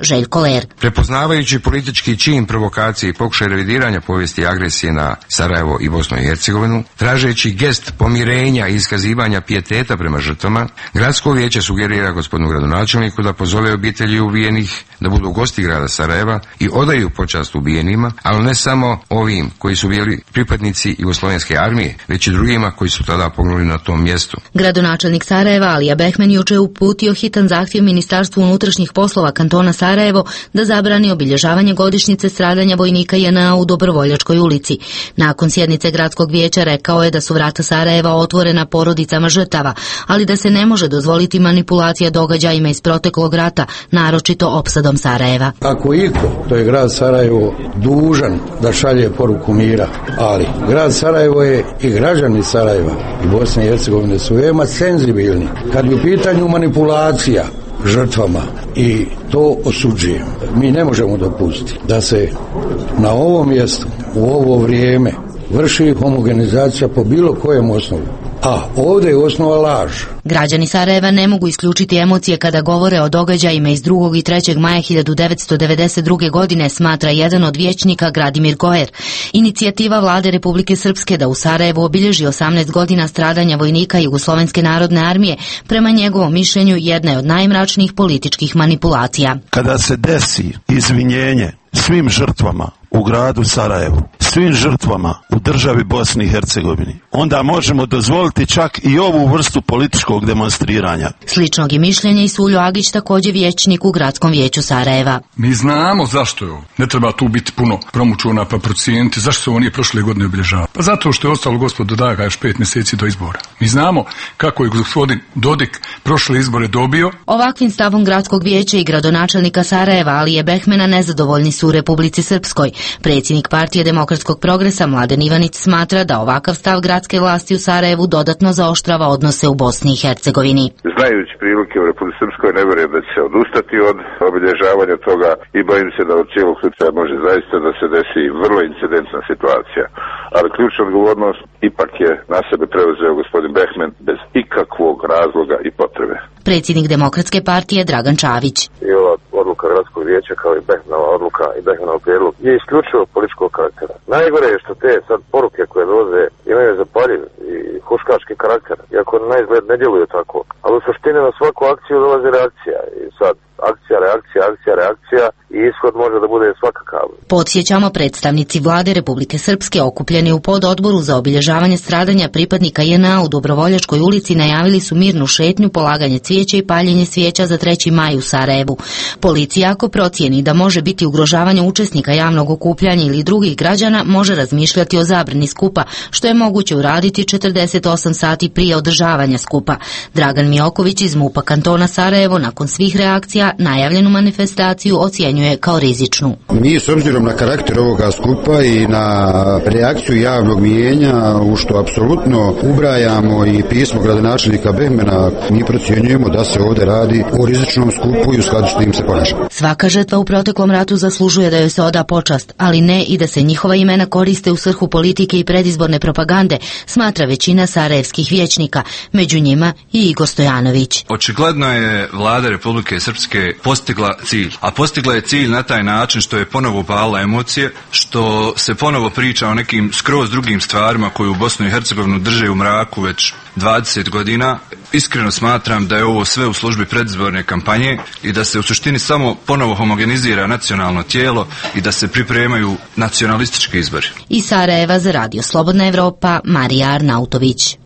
Željko Ler. Prepoznavajući politički čin provokacije i pokušaj revidiranja povijesti agresije na Sarajevo i Bosnu i Hercegovinu, tražeći gest pomirenja i iskazivanja pijeteta prema žrtvama, gradsko vijeće sugerira gospodinu gradonačelniku da pozove obitelji ubijenih da budu gosti grada Sarajeva i odaju počast ubijenima, ali ne samo ovim koji su bili pripadnici Jugoslovenske armije, već i drugima koji su tada poginuli na tom mjestu. Gradonačelnik Sarajeva Alija Behmen juče je uputio hitan zahtjev Ministarstvu unutrašnjih poslova kantona Sarajevo da zabrani obilježavanje godišnjice stradanja vojnika J N A u Dobrovoljačkoj ulici. Nakon sjednice gradskog vijeća rekao je da su vrata Sarajeva otvorena porodicama žrtava, ali da se ne može dozvoliti manipulacija događajima iz proteklog rata, naročito opsadom Sarajeva. Ako iko, to je grad Sarajevo dužan da šalje poruku mira, ali grad Sarajevo je i građani Sarajeva i Bosne i Hercegovine su veoma senzibilni kad je u pitanju manipulacija žrtvama i to osuđujem. Mi ne možemo dopustiti da se na ovom mjestu u ovo vrijeme vrši homogenizacija po bilo kojem osnovu. A ovdje je osnova laž. Građani Sarajeva ne mogu isključiti emocije kada govore o događajima iz drugog i trećeg maja hiljadu devetsto devedeset druge. godine, smatra jedan od vijećnika Gradimir Gojer. Inicijativa vlade Republike Srpske da u Sarajevu obilježi osamnaest godina stradanja vojnika Jugoslovenske narodne armije, prema njegovom mišljenju jedna je od najmračnijih političkih manipulacija. Kada se desi izvinjenje svim žrtvama u gradu Sarajevu, svim žrtvama u državi Bosni i Hercegovini, onda možemo dozvoliti čak i ovu vrstu političkog demonstriranja. Sličnog je mišljenja i Suljo Agić, također vijećnik u gradskom vijeću Sarajeva. Mi znamo zašto je ovo. Ne treba tu biti puno promučuna pa procijeniti zašto se ovo nije prošle godine obilježava. Pa zato što je ostalo gospodu Daga još pet mjeseci do izbora. Mi znamo kako je gospodin Dodik prošle izbore dobio. Ovakvim stavom gradskog vijeća i gradonačelnika Sarajeva Alije Behmena nezadovoljni su u Republici Srpskoj. Predsjednik partije Demokratskog progresa Mladen Ivanić smatra da ovakav stav gradske vlasti u Sarajevu dodatno zaoštrava odnose u Bosni i Hercegovini. Znajući prilike u Republici Srpskoj, ne vjerujem da će se odustati od obilježavanja toga i bojim se da od cijelog slučaja može zaista da se desi vrlo incidentna situacija. Ali ključna odgovornost ipak je na sebe preuzeo gospodin Behmen bez ikakvog razloga i potrebe. Predsjednik Demokratske partije Dragan Čavić. I ova odluka gradskog vijeća kao i Behmenova odluka i Behmenov prijedlog je isključivo političkog karaktera. Najgore je što te sad poruke koje dolaze imaju zapaljiv i huškački karakter, iako na izgled ne djeluju tako. Ali u suštini na svaku akciju dolazi reakcija i sad akcija, reakcija, akcija, reakcija i ishod može da bude svakakav. Podsjećamo, predstavnici vlade Republike Srpske okupljeni u pododboru za obilježavanje stradanja pripadnika J N A u Dobrovoljačkoj ulici najavili su mirnu šetnju, polaganje cvijeća i paljenje svijeća za treći maj u Sarajevu. Policija, ako procijeni da može biti ugrožavanje učesnika javnog okupljanja ili drugih građana, može razmišljati o zabrani skupa, što je moguće uraditi četrdeset osam sati prije održavanja skupa. Dragan Mijoković iz MUP-a kantona Sarajevo nakon svih reakcija najavljenu manifestaciju ocjenjuje kao rizičnu. Mi s obzirom na karakter ovoga skupa i na reakciju javnog mijenja, u što apsolutno ubrajamo i pismo gradonačelnika Behmena, mi procjenjujemo da se ovdje radi o rizičnom skupu i u skladu s tim se ponaša. Svaka žrtva u proteklom ratu zaslužuje da joj se oda počast, ali ne i da se njihova imena koriste u svrhu politike i predizborne propagande, smatra većina sarajevskih vijećnika, među njima i Igor Stojanović. Očigledno je vlada Republike Srpske postigla cilj, a postigla je cilj na taj način što je ponovo upalila emocije, što se ponovo priča o nekim skroz drugim stvarima koje u Bosnu i Hercegovinu drže u mraku već dvadeset godina. Iskreno smatram da je ovo sve u službi predizborne kampanje i da se u suštini samo ponovo homogenizira nacionalno tijelo i da se pripremaju nacionalistički izbori. Iz Sarajeva za Radio Slobodna Evropa, Marija Arnautović.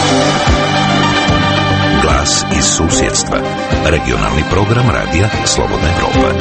Glas iz susjedstva. Regionalni program radija Slobodna Evropa.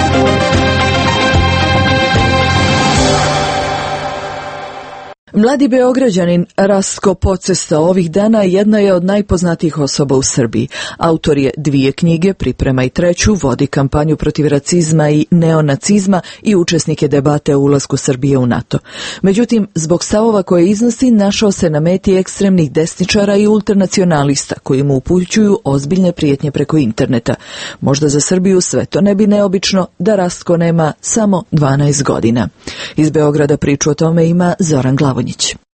Mladi Beograđanin Rastko Pocesta ovih dana jedna je od najpoznatijih osoba u Srbiji. Autor je dvije knjige, priprema i treću, vodi kampanju protiv racizma i neonacizma i učesnik je debate o ulasku Srbije u NATO. Međutim, zbog stavova koje iznosi, našao se na meti ekstremnih desničara i ultranacionalista koji mu upućuju ozbiljne prijetnje preko interneta. Možda za Srbiju sve to ne bi neobično da Rastko nema samo dvanaest godina. Iz Beograda priču o tome ima Zoran Glavonjić.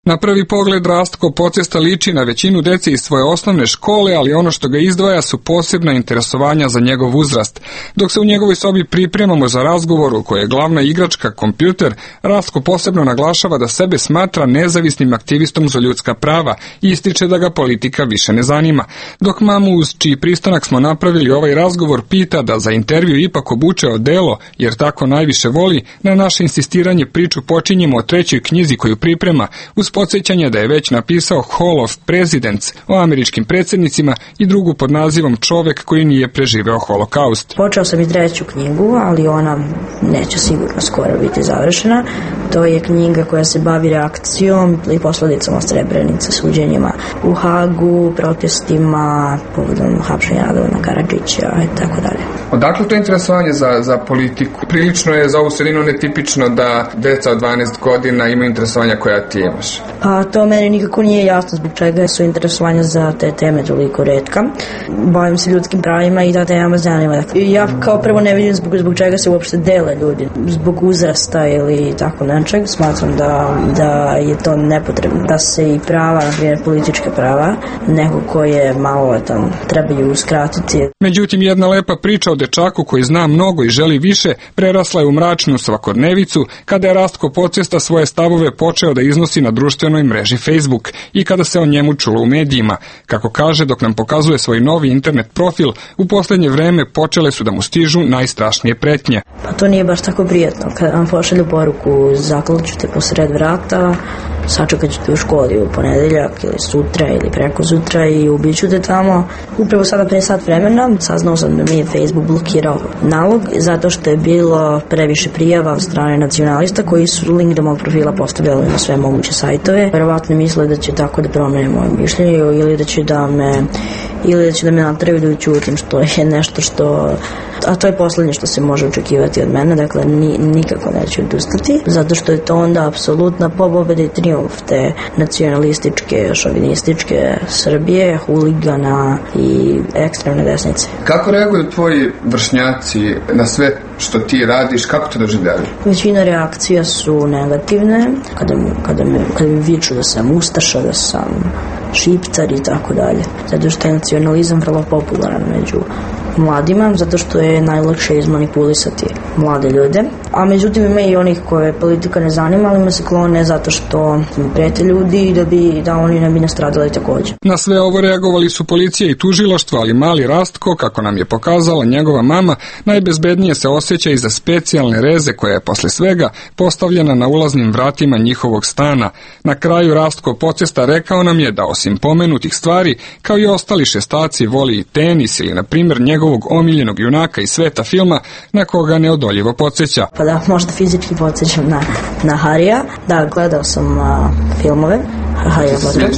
Na prvi pogled Rastko Pocesta liči na većinu dece iz svoje osnovne škole, ali ono što ga izdvaja su posebna interesovanja za njegov uzrast. Dok se u njegovoj sobi pripremamo za razgovor u kojoj je glavna igračka kompjuter, Rastko posebno naglašava da sebe smatra nezavisnim aktivistom za ljudska prava i ističe da ga politika više ne zanima. Dok mamu uz čiji pristanak smo napravili ovaj razgovor pita da za intervju ipak obuče odelo, jer tako najviše voli, na naše insistiranje priču počinjemo o trećoj knjizi koju priprema, uz podsjećanje da je već napisao Hall of Presidents o američkim predsjednicima i drugu pod nazivom Čovek koji nije preživeo holokaust. Počeo sam i treću knjigu, ali ona neće sigurno skoro biti završena. To je knjiga koja se bavi reakcijom i posljedicama Srebrenice, suđenjima u Hagu, protestima, povodom hapšenja Radovana Karadžića i tako dalje. Odakle to interesovanje za, za politiku? Prilično je za ovu sredinu netipično da deca od dvanaest godina imaju interesovanja koja ti imaš. Pa to meni nikako nije jasno zbog čega su interesovanja za te teme toliko retka. Bavim se ljudskim pravima i ta tema me zanima. Ja kao prvo ne vidim zbog, zbog čega se uopšte dele ljudi. Zbog uzrasta ili tako nečeg. Smatram da, da je to nepotrebno. Da se i prava, na primjer politička prava, neko ko je maloletan, trebaju uskratiti. Međutim, jedna lepa priča o dečaku koji zna mnogo i želi više prerasla je u mračnu svakodnevicu kada je Rastko Pocesta svoje stavove počeo da iznosi na društvenoj mreži Facebook i kada se o njemu čulo u medijima. Kako kaže, dok nam pokazuje svoj novi internet profil, u posljednje vreme počele su da mu stižu najstrašnije pretnje. Pa to nije baš tako prijetno. Kada vam pošalju poruku zaklaću te posred vrata, sačekat ću te u školi u ponedeljak ili sutra ili preko sutra i ubiću te tamo. Upravo sada pre sat vremena saznao sam da mi je Facebook blokirao nalog zato što je bilo previše prijava od strane nacionalista koji su link do mog profila postavljali na sve moguće sajtove. Verovatno misle da će tako da promene moje mišljenje ili da će da me ili da će da me natraju da ućutim, što je nešto što, a to je posljednje što se može očekivati od mene, dakle ni, nikako neću odustati, zato što je to onda apsolutna pobjeda i trijumf te nacionalističke, šovinističke Srbije, huligana i ekstremne desnice. Kako reaguju tvoji vršnjaci na sve što ti radiš, kako to doživljavaju? Većina reakcija su negativne, kada, kada, me, kada mi viču da sam ustaša, da sam šiptar i tako dalje. Zato što je nacionalizam vrlo popularan među mladima, zato što je najlakše izmanipulisati mlade ljude. A međutim ima i onih koje politika ne zanima, ali me se klone zato što mi prete ljudi i da, bi, da oni ne bi nastradali također. Na sve ovo reagovali su policija i tužilaštvo, ali mali Rastko, kako nam je pokazala njegova mama, najbezbednije se osjeća iza specijalne reze koja je posle svega postavljena na ulaznim vratima njihovog stana. Na kraju Rastko Pocesta rekao nam je da osim pomenutih stvari, kao i ostali šestaci voli i tenis ili na primjer njegovog omiljenog junaka iz sveta filma na koga neodoljivo podsjeća. Pa da, možda fizički podsjećam na, na Harija. Da, gledao sam a, filmove. Harija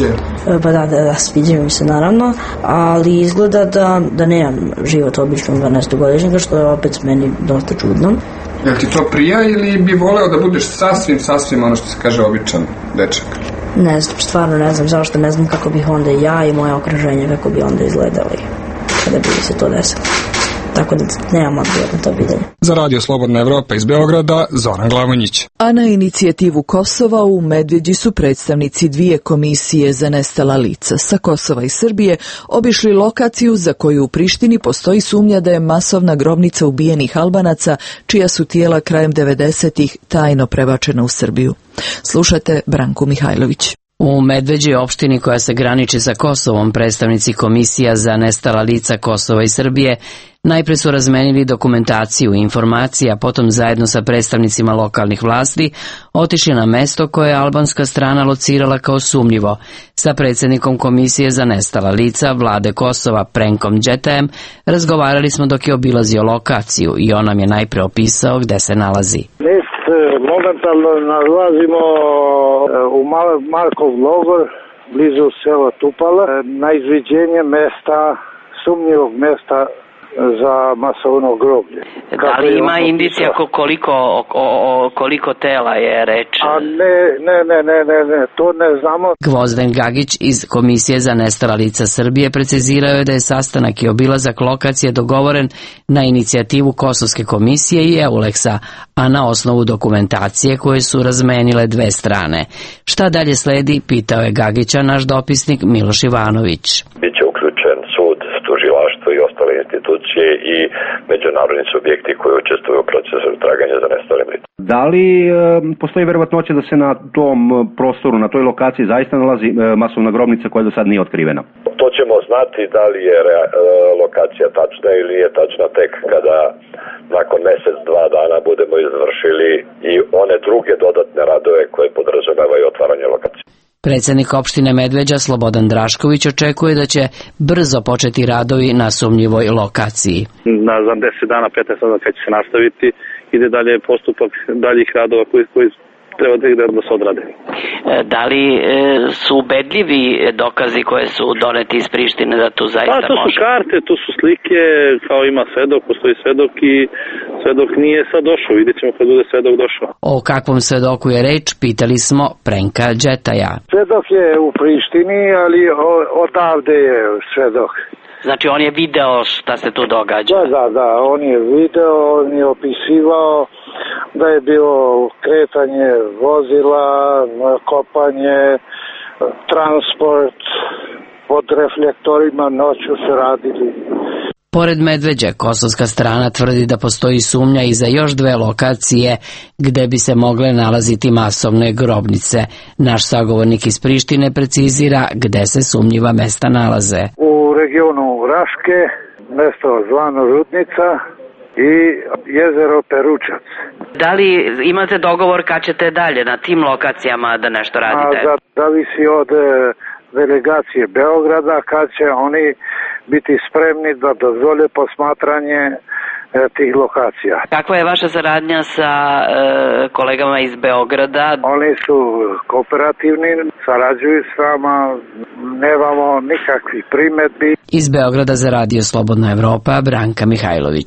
Pa da, da, da, sviđa mi se naravno, ali izgleda da, da nemam život običnog dvanaestogodišnjaka, što je opet meni dosta čudno. Jel ti to prija ili bi voleo da budeš sasvim, sasvim ono što se kaže običan dečak? Ne znam, stvarno ne znam zašto, ne znam kako bih onda ja i moje okruženje, kako bi onda izgledali kada bi se to desilo. Tako da nemam odgovor na to pitanje. Za Radio Slobodna Evropa iz Beograda, Zoran Glavonjić. A na inicijativu Kosova u Medveđi su predstavnici dvije komisije za nestala lica sa Kosova i Srbije obišli lokaciju za koju u Prištini postoji sumnja da je masovna grobnica ubijenih Albanaca, čija su tijela krajem devedesetih tajno prebačena u Srbiju. Slušate Branku Mihajlović. U Medveđi, opštini koja se graniči sa Kosovom, predstavnici komisija za nestala lica Kosova i Srbije najpre su razmenili dokumentaciju i informacije, a potom zajedno sa predstavnicima lokalnih vlasti otišli na mesto koje je albanska strana locirala kao sumnjivo. Sa predsjednikom komisije za nestala lica Vlade Kosova Prenkom Đetajem razgovarali smo dok je obilazio lokaciju i on nam je najpre opisao gde se nalazi. Momentalno nalazimo u Markov logor, blizu sela Tupala, na izviđenje mesta, sumnjivog mesta za masovno groblje. Da li ima indicija koliko, o, koliko tela je reč? A ne, ne, ne, ne, ne, ne, to ne znamo. Gvozden Gagić iz Komisije za nestala lica Srbije precizirao je da je sastanak i obilazak lokacije dogovoren na inicijativu Kosovske komisije i Euleksa, a na osnovu dokumentacije koje su razmenile dve strane. Šta dalje sledi, pitao je Gagića naš dopisnik Miloš Ivanović. Biće uključen sud, tužilaštvo i ostale institucije i međunarodni subjekti koji učestvuju u procesu traganja za nestalim licima. Da li e, postoji verovatnoća da se na tom prostoru, na toj lokaciji zaista nalazi e, masovna grobnica koja do sad nije otkrivena? To ćemo znati da li je re, e, lokacija tačna ili nije tačna tek kada nakon mjesec, dva dana budemo izvršili i one druge dodatne radove koje podrazumevaju otvaranje lokacije. Predsjednik opštine Medveđa Slobodan Drašković očekuje da će brzo početi radovi na sumnjivoj lokaciji. Na za deset dana, petnaest dana kad će se nastaviti, ide dalje postupak daljih radova koji, koji treba da se odrade. Da li e, su ubedljivi dokazi koje su doneti iz Prištine da tu zaista može? Pa to su može? karte, tu su slike, kao ima svedok, postoji svedok i svedok nije sad došao, vidjet ćemo kad bude svedok došao. O kakvom svedoku je reč, pitali smo Prenka Đetaja. Svedok je u Prištini, ali odavde je svedok. Znači on je video šta se tu događa? Da, da, da, on je video, on je opisivao da je bilo kretanje vozila, kopanje, transport, pod reflektorima noću se radili. Pored Medveđe, kosovska strana tvrdi da postoji sumnja i za još dve lokacije gde bi se mogle nalaziti masovne grobnice. Naš sagovornik iz Prištine precizira gde se sumnjiva mesta nalaze. U regionu Raške, mesto zvano Rudnica i jezero Peručac. Da li imate dogovor kad ćete dalje na tim lokacijama da nešto radite? A, zavisi od e, delegacije Beograda kad će oni biti spremni da dozvole posmatranje e, tih lokacija. Kakva je vaša saradnja sa e, kolegama iz Beograda? Oni su kooperativni, sarađuju s nama, nemamo nikakvih primjedbi. Iz Beograda za Radio Slobodna Evropa, Branka Mihajlović.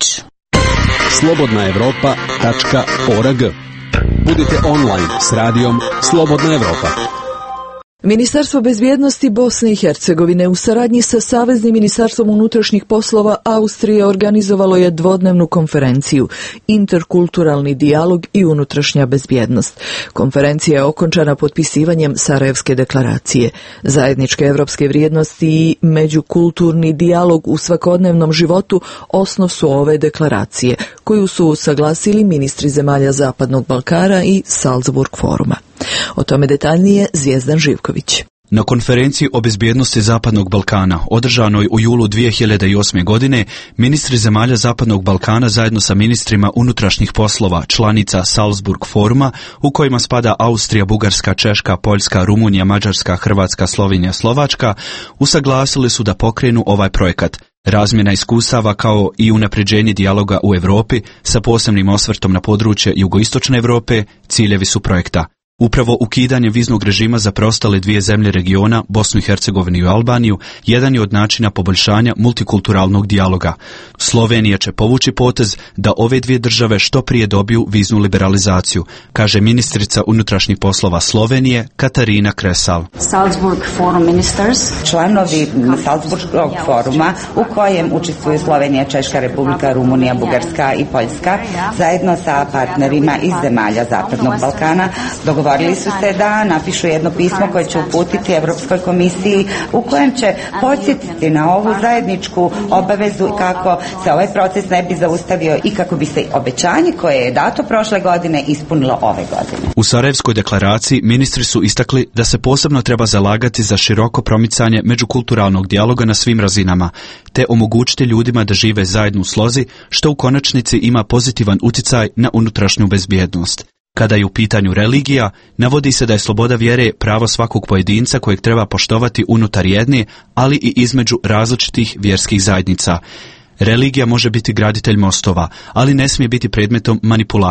slobodna evropa tačka org. Budite online s radijom Slobodna Evropa. Ministarstvo bezbjednosti Bosne i Hercegovine u saradnji sa Saveznim ministarstvom unutrašnjih poslova Austrije organizovalo je dvodnevnu konferenciju Interkulturalni dijalog i unutrašnja bezbjednost. Konferencija je okončana potpisivanjem Sarajevske deklaracije. Zajedničke evropske vrijednosti i međukulturni dijalog u svakodnevnom životu osnov su ove deklaracije, koju su usaglasili ministri zemalja Zapadnog Balkana i Salzburg foruma. O tome detaljnije Zvijezdan Živković. Na konferenciji o bezbjednosti Zapadnog Balkana, održanoj u julu dvije hiljade osme. godine, ministri zemalja Zapadnog Balkana zajedno sa ministrima unutrašnjih poslova članica Salzburg foruma, u kojima spada Austrija, Bugarska, Češka, Poljska, Rumunija, Mađarska, Hrvatska, Slovenija, Slovačka, usaglasili su da pokrenu ovaj projekat. Razmjena iskustava kao i unapređenje dijaloga u Europi sa posebnim osvrtom na područje jugoistočne Europe ciljevi su projekta. Upravo ukidanje viznog režima za preostale dvije zemlje regiona, Bosnu i Hercegovinu i Albaniju, jedan je od načina poboljšanja multikulturalnog dijaloga. Slovenija će povući potez da ove dvije države što prije dobiju viznu liberalizaciju, kaže ministrica unutrašnjih poslova Slovenije Katarina Kresal. Salzburg Forum Ministers, članovi Salzburgskog foruma u kojem učestvuju Slovenija, Češka republika, Rumunija, Bugarska i Poljska, zajedno sa partnerima iz zemalja Zapadnog Balkana, dogovorili Dogovorili su se da napišu jedno pismo koje će uputiti Evropskoj komisiji u kojem će podsjetiti na ovu zajedničku obavezu kako se ovaj proces ne bi zaustavio i kako bi se obećanje koje je dato prošle godine ispunilo ove godine. U Sarajevskoj deklaraciji ministri su istakli da se posebno treba zalagati za široko promicanje međukulturalnog dijaloga na svim razinama, te omogućiti ljudima da žive zajedno u slozi, što u konačnici ima pozitivan utjecaj na unutrašnju bezbjednost. Kada je u pitanju religija, navodi se da je sloboda vjere pravo svakog pojedinca kojeg treba poštovati unutar jedne, ali i između različitih vjerskih zajednica. Religija može biti graditelj mostova, ali ne smije biti predmetom manipulacije.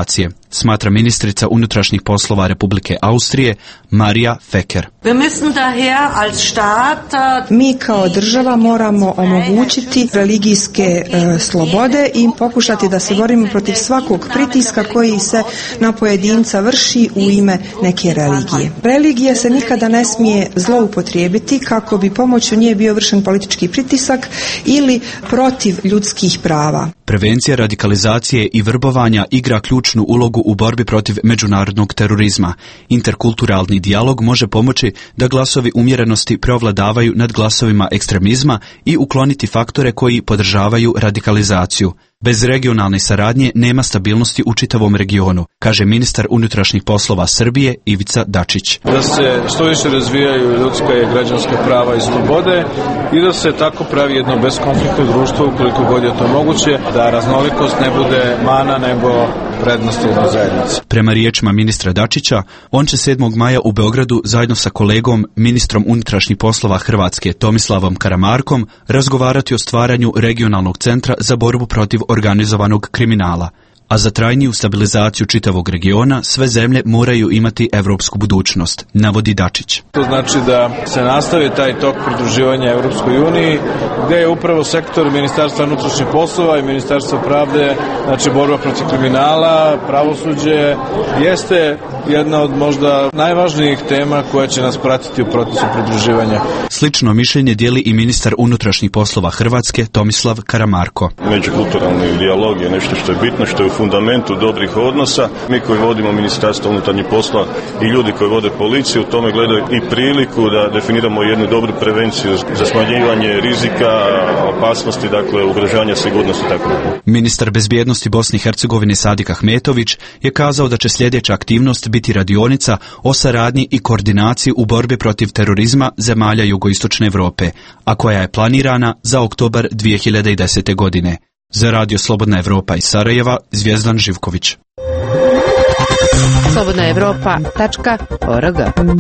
smatra ministrica unutrašnjih poslova Republike Austrije Marija Feker. Mi kao država moramo omogućiti religijske e, slobode i pokušati da se borimo protiv svakog pritiska koji se na pojedinca vrši u ime neke religije. Religija se nikada ne smije zloupotrijebiti kako bi pomoću nje bio vršen politički pritisak ili protiv ljudskih prava. Prevencija radikalizacije i vrbovanja igra ključnu ulogu u borbi protiv međunarodnog terorizma. Interkulturalni dijalog može pomoći da glasovi umjerenosti preovladavaju nad glasovima ekstremizma i ukloniti faktore koji podržavaju radikalizaciju. Bez regionalne saradnje nema stabilnosti u čitavom regionu, kaže ministar unutrašnjih poslova Srbije Ivica Dačić. Da se što više razvijaju ljudska i građanska prava i slobode i da se tako pravi jedno beskonfliktno društvo, ukoliko god je to moguće, da raznolikost ne bude mana nego prednost jedne zajednice. Prema riječima ministra Dačića, on će sedmog maja u Beogradu zajedno sa kolegom, ministrom unutrašnjih poslova Hrvatske Tomislavom Karamarkom, razgovarati o stvaranju regionalnog centra za borbu protiv organizovanog kriminala. A za trajniju stabilizaciju čitavog regiona sve zemlje moraju imati evropsku budućnost, navodi Dačić. To znači da se nastavi taj tok pridruživanja Evropskoj uniji, gdje je upravo sektor Ministarstva unutrašnjih poslova i Ministarstva pravde, znači borba protiv kriminala, pravosuđe, jeste jedna od možda najvažnijih tema koja će nas pratiti u procesu pridruživanja. Slično mišljenje dijeli i ministar unutrašnjih poslova Hrvatske Tomislav Karamarko. Međukulturalni dijalog je nešto što je bitno, što je u fundamentu dobrih odnosa. Mi koji vodimo Ministarstvo unutarnjih poslova i ljudi koji vode policiju u tome gledaju i priliku da definiramo jednu dobru prevenciju za smanjivanje rizika, opasnosti, dakle ugrožavanja sigurnosti tako. Ministar bezbjednosti Bosne i Hercegovine Sadik Ahmetović je kazao da će sljedeća aktivnost biti radionica o saradnji i koordinaciji u borbi protiv terorizma zemalja jugoistočne Europe, a koja je planirana za oktobar dvije hiljade desete. godine. Za Radio Slobodna Evropa iz Sarajeva, Zvjezdan Živković. slobodna evropa tačka org.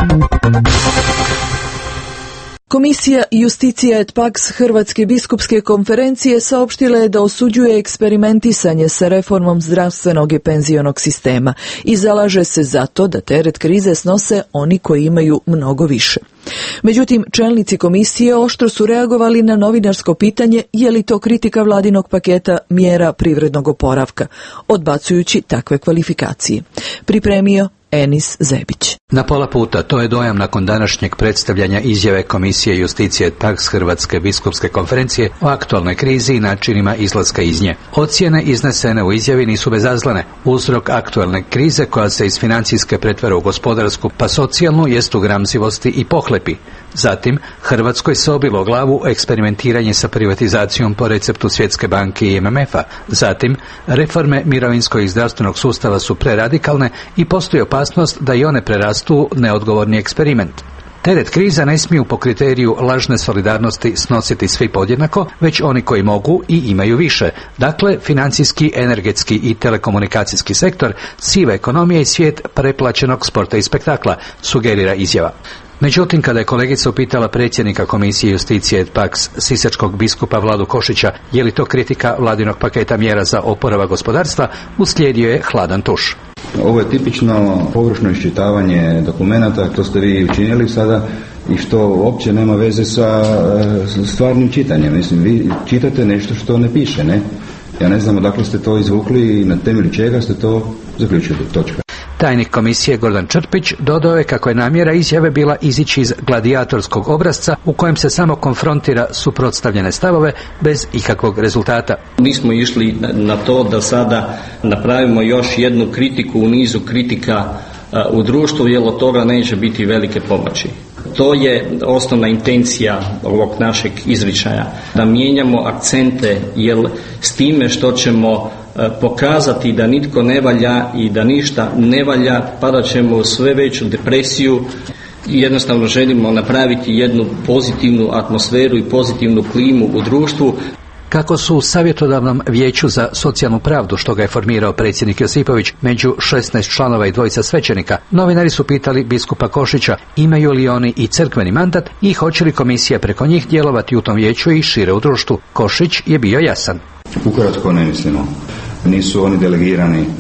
Komisija Justicija et Pax Hrvatske biskupske konferencije saopštila je da osuđuje eksperimentisanje sa reformom zdravstvenog i penzionog sistema i zalaže se za to da teret krize snose oni koji imaju mnogo više. Međutim, čelnici komisije oštro su reagovali na novinarsko pitanje je li to kritika vladinog paketa mjera privrednog oporavka, odbacujući takve kvalifikacije. Pripremio Enis Zebić. Na pola puta, to je dojam nakon današnjeg predstavljanja izjave Komisije Justicije et Pax Hrvatske biskupske konferencije o aktualnoj krizi i načinima izlaska iz nje. Ocjene iznesene u izjavi nisu bezazlene. Uzrok aktualne krize koja se iz financijske pretvara u gospodarsku pa socijalnu jest u gramzivosti i pohlepi. Zatim, Hrvatskoj se obilo glavu eksperimentiranje sa privatizacijom po receptu Svjetske banke i M M F-a. Zatim, reforme mirovinskog i zdravstvenog sustava su preradikalne i postoji opasnost da i one prerastu neodgovorni eksperiment. Teret kriza ne smiju po kriteriju lažne solidarnosti snositi svi podjednako, već oni koji mogu i imaju više. Dakle, financijski, energetski i telekomunikacijski sektor, siva ekonomija i svijet preplaćenog sporta i spektakla, sugerira izjava. Međutim, kada je kolegica upitala predsjednika Komisije Justicije et Pax sisačkog biskupa Vladu Košića je li to kritika vladinog paketa mjera za oporavak gospodarstva, uslijedio je hladan tuš. Ovo je tipično površno iščitavanje dokumenata, to ste vi učinili sada i što uopće nema veze sa stvarnim čitanjem. Mislim, vi čitate nešto što ne piše, ne? Ja ne znam odakle ste to izvukli i na temelju čega ste to zaključili. Točka. Tajnik komisije Gordan Črpić dodao je kako je namjera izjave bila izići iz gladijatorskog obrasca u kojem se samo konfrontira suprotstavljene stavove bez ikakvog rezultata. Mi smo išli na to da sada napravimo još jednu kritiku u nizu kritika u društvu, jer od toga neće biti velike pomoći. To je osnovna intencija ovog našeg izričaja, da mijenjamo akcente, jer s time što ćemo pokazati da nitko ne valja i da ništa ne valja, padat ćemo u sve veću depresiju. Jednostavno želimo napraviti jednu pozitivnu atmosferu i pozitivnu klimu u društvu. Kako su u savjetodavnom vijeću za socijalnu pravdu, što ga je formirao predsjednik Josipović, među šesnaest članova i dvojica svećenika, novinari su pitali biskupa Košića imaju li oni i crkveni mandat i hoće li komisija preko njih djelovati u tom vijeću i šire u društvu. Košić je bio jasan. Ukratko ne mislimo. Nisu oni delegirani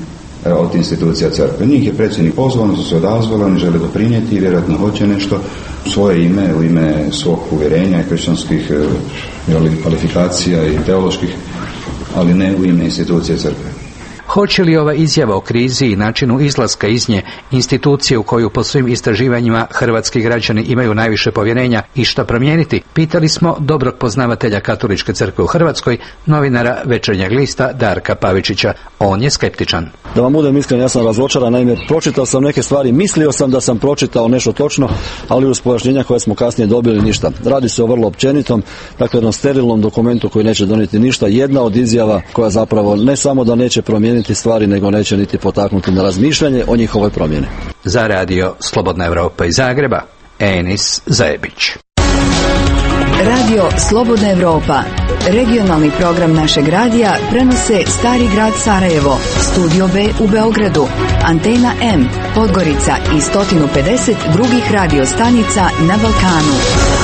od institucija crkve. Njih je predsjednik pozvao, oni su se odazvali, oni žele doprinijeti i vjerojatno hoće nešto u svoje ime, u ime svog uvjerenja i kršćanskih kvalifikacija i teoloških, ali ne u ime institucije crkve. Hoće li ova izjava o krizi i načinu izlaska iz nje, institucije u koju po svim istraživanjima hrvatski građani imaju najviše povjerenja, i što promijeniti? Pitali smo dobrog poznavatelja Katoličke crkve u Hrvatskoj, novinara Večernjeg lista Darka Pavičića. On je skeptičan. Da vam budem iskren, ja sam razočaran, naime pročitao sam neke stvari, mislio sam da sam pročitao nešto točno, ali uz pojašnjenja koje smo kasnije dobili ništa. Radi se o vrlo općenitom, dakle jednom sterilnom dokumentu koji neće donijeti ništa. Jedna od izjava koja zapravo ne samo da neće promijeniti stvari, nego neće niti potaknuti na razmišljanje o njihovoj promjeni. Za radio Slobodna Evropa iz Zagreba, Enis Zajebić. Radio Slobodna Evropa, regionalni program našeg radija, prenose Stari grad Sarajevo, Studio B u Beogradu, Antena M, Podgorica i sto pedeset drugih radio stanica na Balkanu.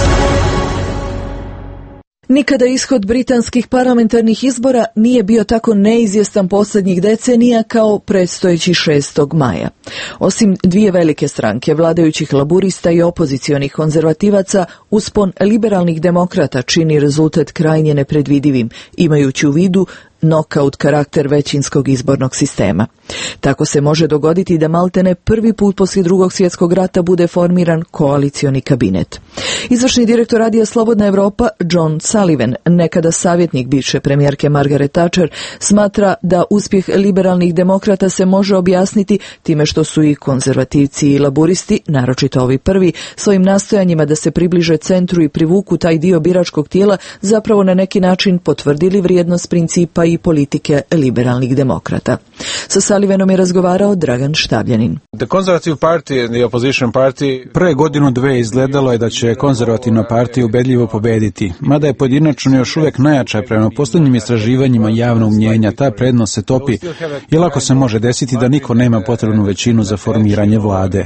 Nikada ishod britanskih parlamentarnih izbora nije bio tako neizvjestan posljednjih decenija kao predstojeći šestog maja. Osim dvije velike stranke, vladajućih laburista i opozicionih konzervativaca, uspon liberalnih demokrata čini rezultat krajnje nepredvidivim, imajući u vidu nokaut karakter većinskog izbornog sistema. Tako se može dogoditi da maltene prvi put poslije drugog svjetskog rata bude formiran koalicioni kabinet. Izvršni direktor radija Slobodna Evropa John Sullivan, nekada savjetnik bivše premijerke Margaret Thatcher, smatra da uspjeh liberalnih demokrata se može objasniti time što su i konzervativci i laburisti, naročito ovi prvi, svojim nastojanjima da se približe centru i privuku taj dio biračkog tijela, zapravo na neki način potvrdili vrijednost principa i politike liberalnih demokrata. Sa Sullivanom je razgovarao Dragan Štabljanin. The Conservative Party and the Opposition Party pre godinu dve izgledalo je da će konzervativna partija ubedljivo pobediti, mada je pojedinačno još uvijek najjača prema posljednjim istraživanjima javnog mnjenja. Ta prednost se topi, jer lako se može desiti da niko nema potrebnu većinu za formiranje vlade.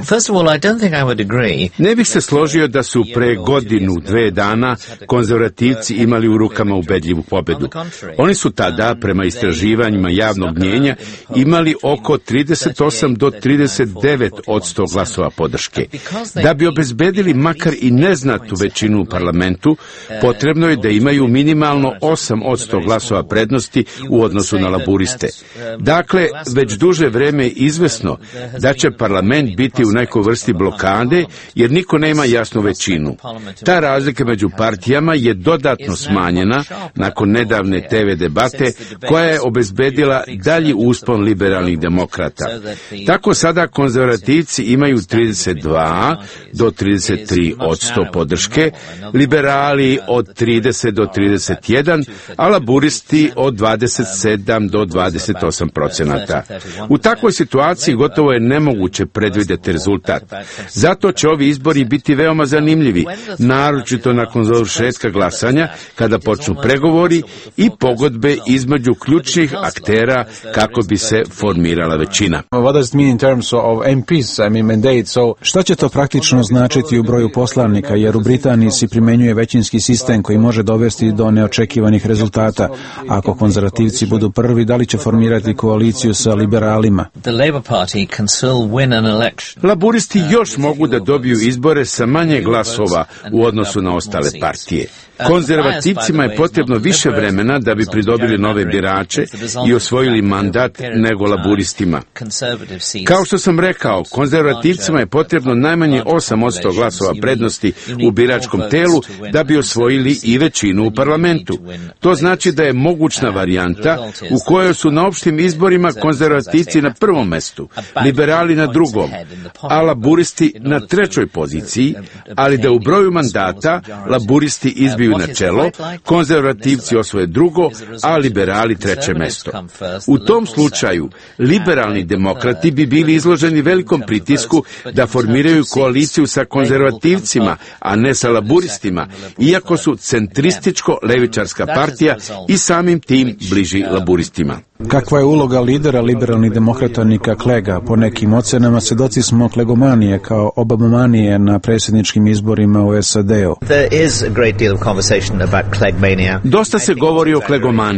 Ne bih se složio da su pre godinu, dve dana konzervativci imali u rukama ubedljivu pobedu. Oni su tada, prema istraživanjima javnog mnjenja, imali oko trideset osam do trideset devet odsto glasova podrške. Da bi obezbedili makar i neznatnu većinu u parlamentu, potrebno je da imaju minimalno osam odsto glasova prednosti u odnosu na laburiste. Dakle, već duže vreme je izvesno da će parlament biti u nekoj vrsti blokade, jer niko nema jasnu većinu. Ta razlika među partijama je dodatno smanjena nakon nedavne te ve debate, koja je obezbedila dalji uspon liberalnih demokrata. Tako sada konzervativci imaju trideset dva do trideset tri odsto podrške, liberali od trideset do trideset jedan, a laburisti od dvadeset sedam do dvadeset osam procenata. U takvoj situaciji gotovo je nemoguće predvidjeti rezultat. Zato će ovi izbori biti veoma zanimljivi, naročito nakon završetka glasanja, kada počnu pregovori i pogodbe između ključnih aktera kako bi se formirala većina. Šta će to praktično značiti u broju poslanika, jer u Britaniji se primjenjuje većinski sistem koji može dovesti do neočekivanih rezultata. Ako konzervativci budu prvi, da li će formirati koaliciju sa liberalima? Laburisti još mogu da dobiju izbore sa manje glasova u odnosu na ostale partije. Konzervativcima je potrebno više vremena da bi pridobili nove birače i osvojili mandat nego laburistima. Kao što sam rekao, konzervativcima je potrebno najmanje osam odsto glasova prednosti u biračkom telu da bi osvojili i većinu u parlamentu. To znači da je mogućna varijanta u kojoj su na opštim izborima konzervativci na prvom mestu, liberali na drugom, a laburisti na trećoj poziciji, ali da u broju mandata laburisti izbiju na čelo, konzervativci osvoje drugo, a liberali treće mesto. U tom slučaju, liberalni demokrati bi bili izloženi velikom pritisku da formiraju koaliciju sa konzervativcima, a ne sa laburistima, iako su centrističko-levičarska partija i samim tim bliži laburistima. Kakva je uloga lidera liberalnih demokrata Nika Clegga? Po nekim ocenama svedoci smo Cleggomanije kao Obamanije na predsjedničkim izborima u es a de u. Dosta se govori o Cleggomaniji.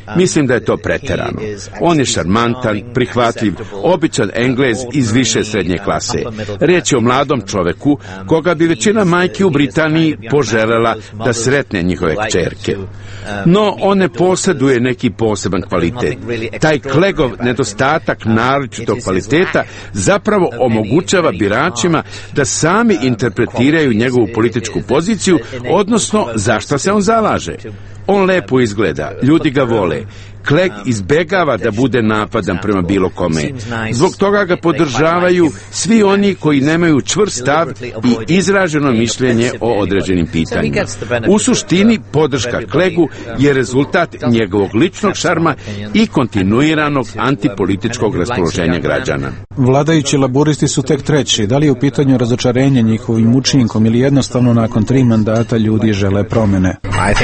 Mislim da je to preterano. On je šarmantan, prihvatljiv, običan Englez iz više srednje klase. Riječ je o mladom čoveku koga bi većina majki u Britaniji poželela da sretne njihove kćerke. No, on ne posjeduje neki poseban kvalitet. Taj Cleggov nedostatak naročitog kvaliteta zapravo omogućava biračima da sami interpretiraju njegovu političku poziciju, odnosno zašto se on zalaže. On lepo izgleda, ljudi ga vole. Clegg izbegava da bude napadan prema bilo kome. Zbog toga ga podržavaju svi oni koji nemaju čvrst stav i izraženo mišljenje o određenim pitanjima. U suštini, podrška Cleggu je rezultat njegovog ličnog šarma i kontinuiranog antipolitičkog raspoloženja građana. Vladajući laburisti su tek treći. Da li je u pitanju razočarenje njihovim učinkom ili jednostavno nakon tri mandata ljudi žele promjene?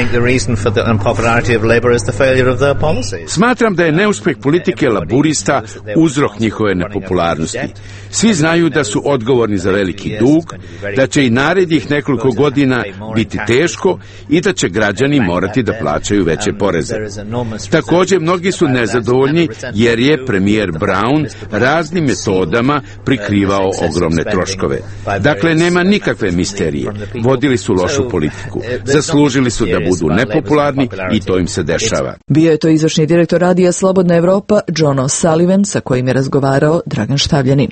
Smatram da je neuspjeh politike laburista uzrok njihove nepopularnosti. Svi znaju da su odgovorni za veliki dug, da će i narednih nekoliko godina biti teško i da će građani morati da plaćaju veće poreze. Također, mnogi su nezadovoljni jer je premijer Brown raznim metodama prikrivao ogromne troškove. Dakle, nema nikakve misterije. Vodili su lošu politiku. Zaslužili su da budu nepopularni i to im se dešava. Bio je to izvršni direktor radija Slobodna Evropa John O'Sullivan, sa kojim je razgovarao Dragan Štavljanin.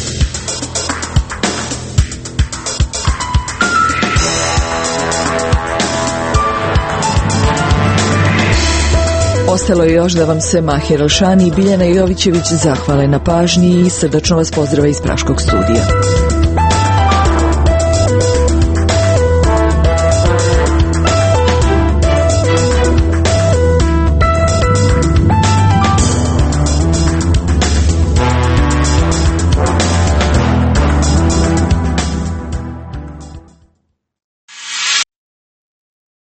Ostalo je još da vam se Mahir Elšani i Biljana Jovićević zahvale na pažnji i srdačno vas pozdrava iz Praškog studija.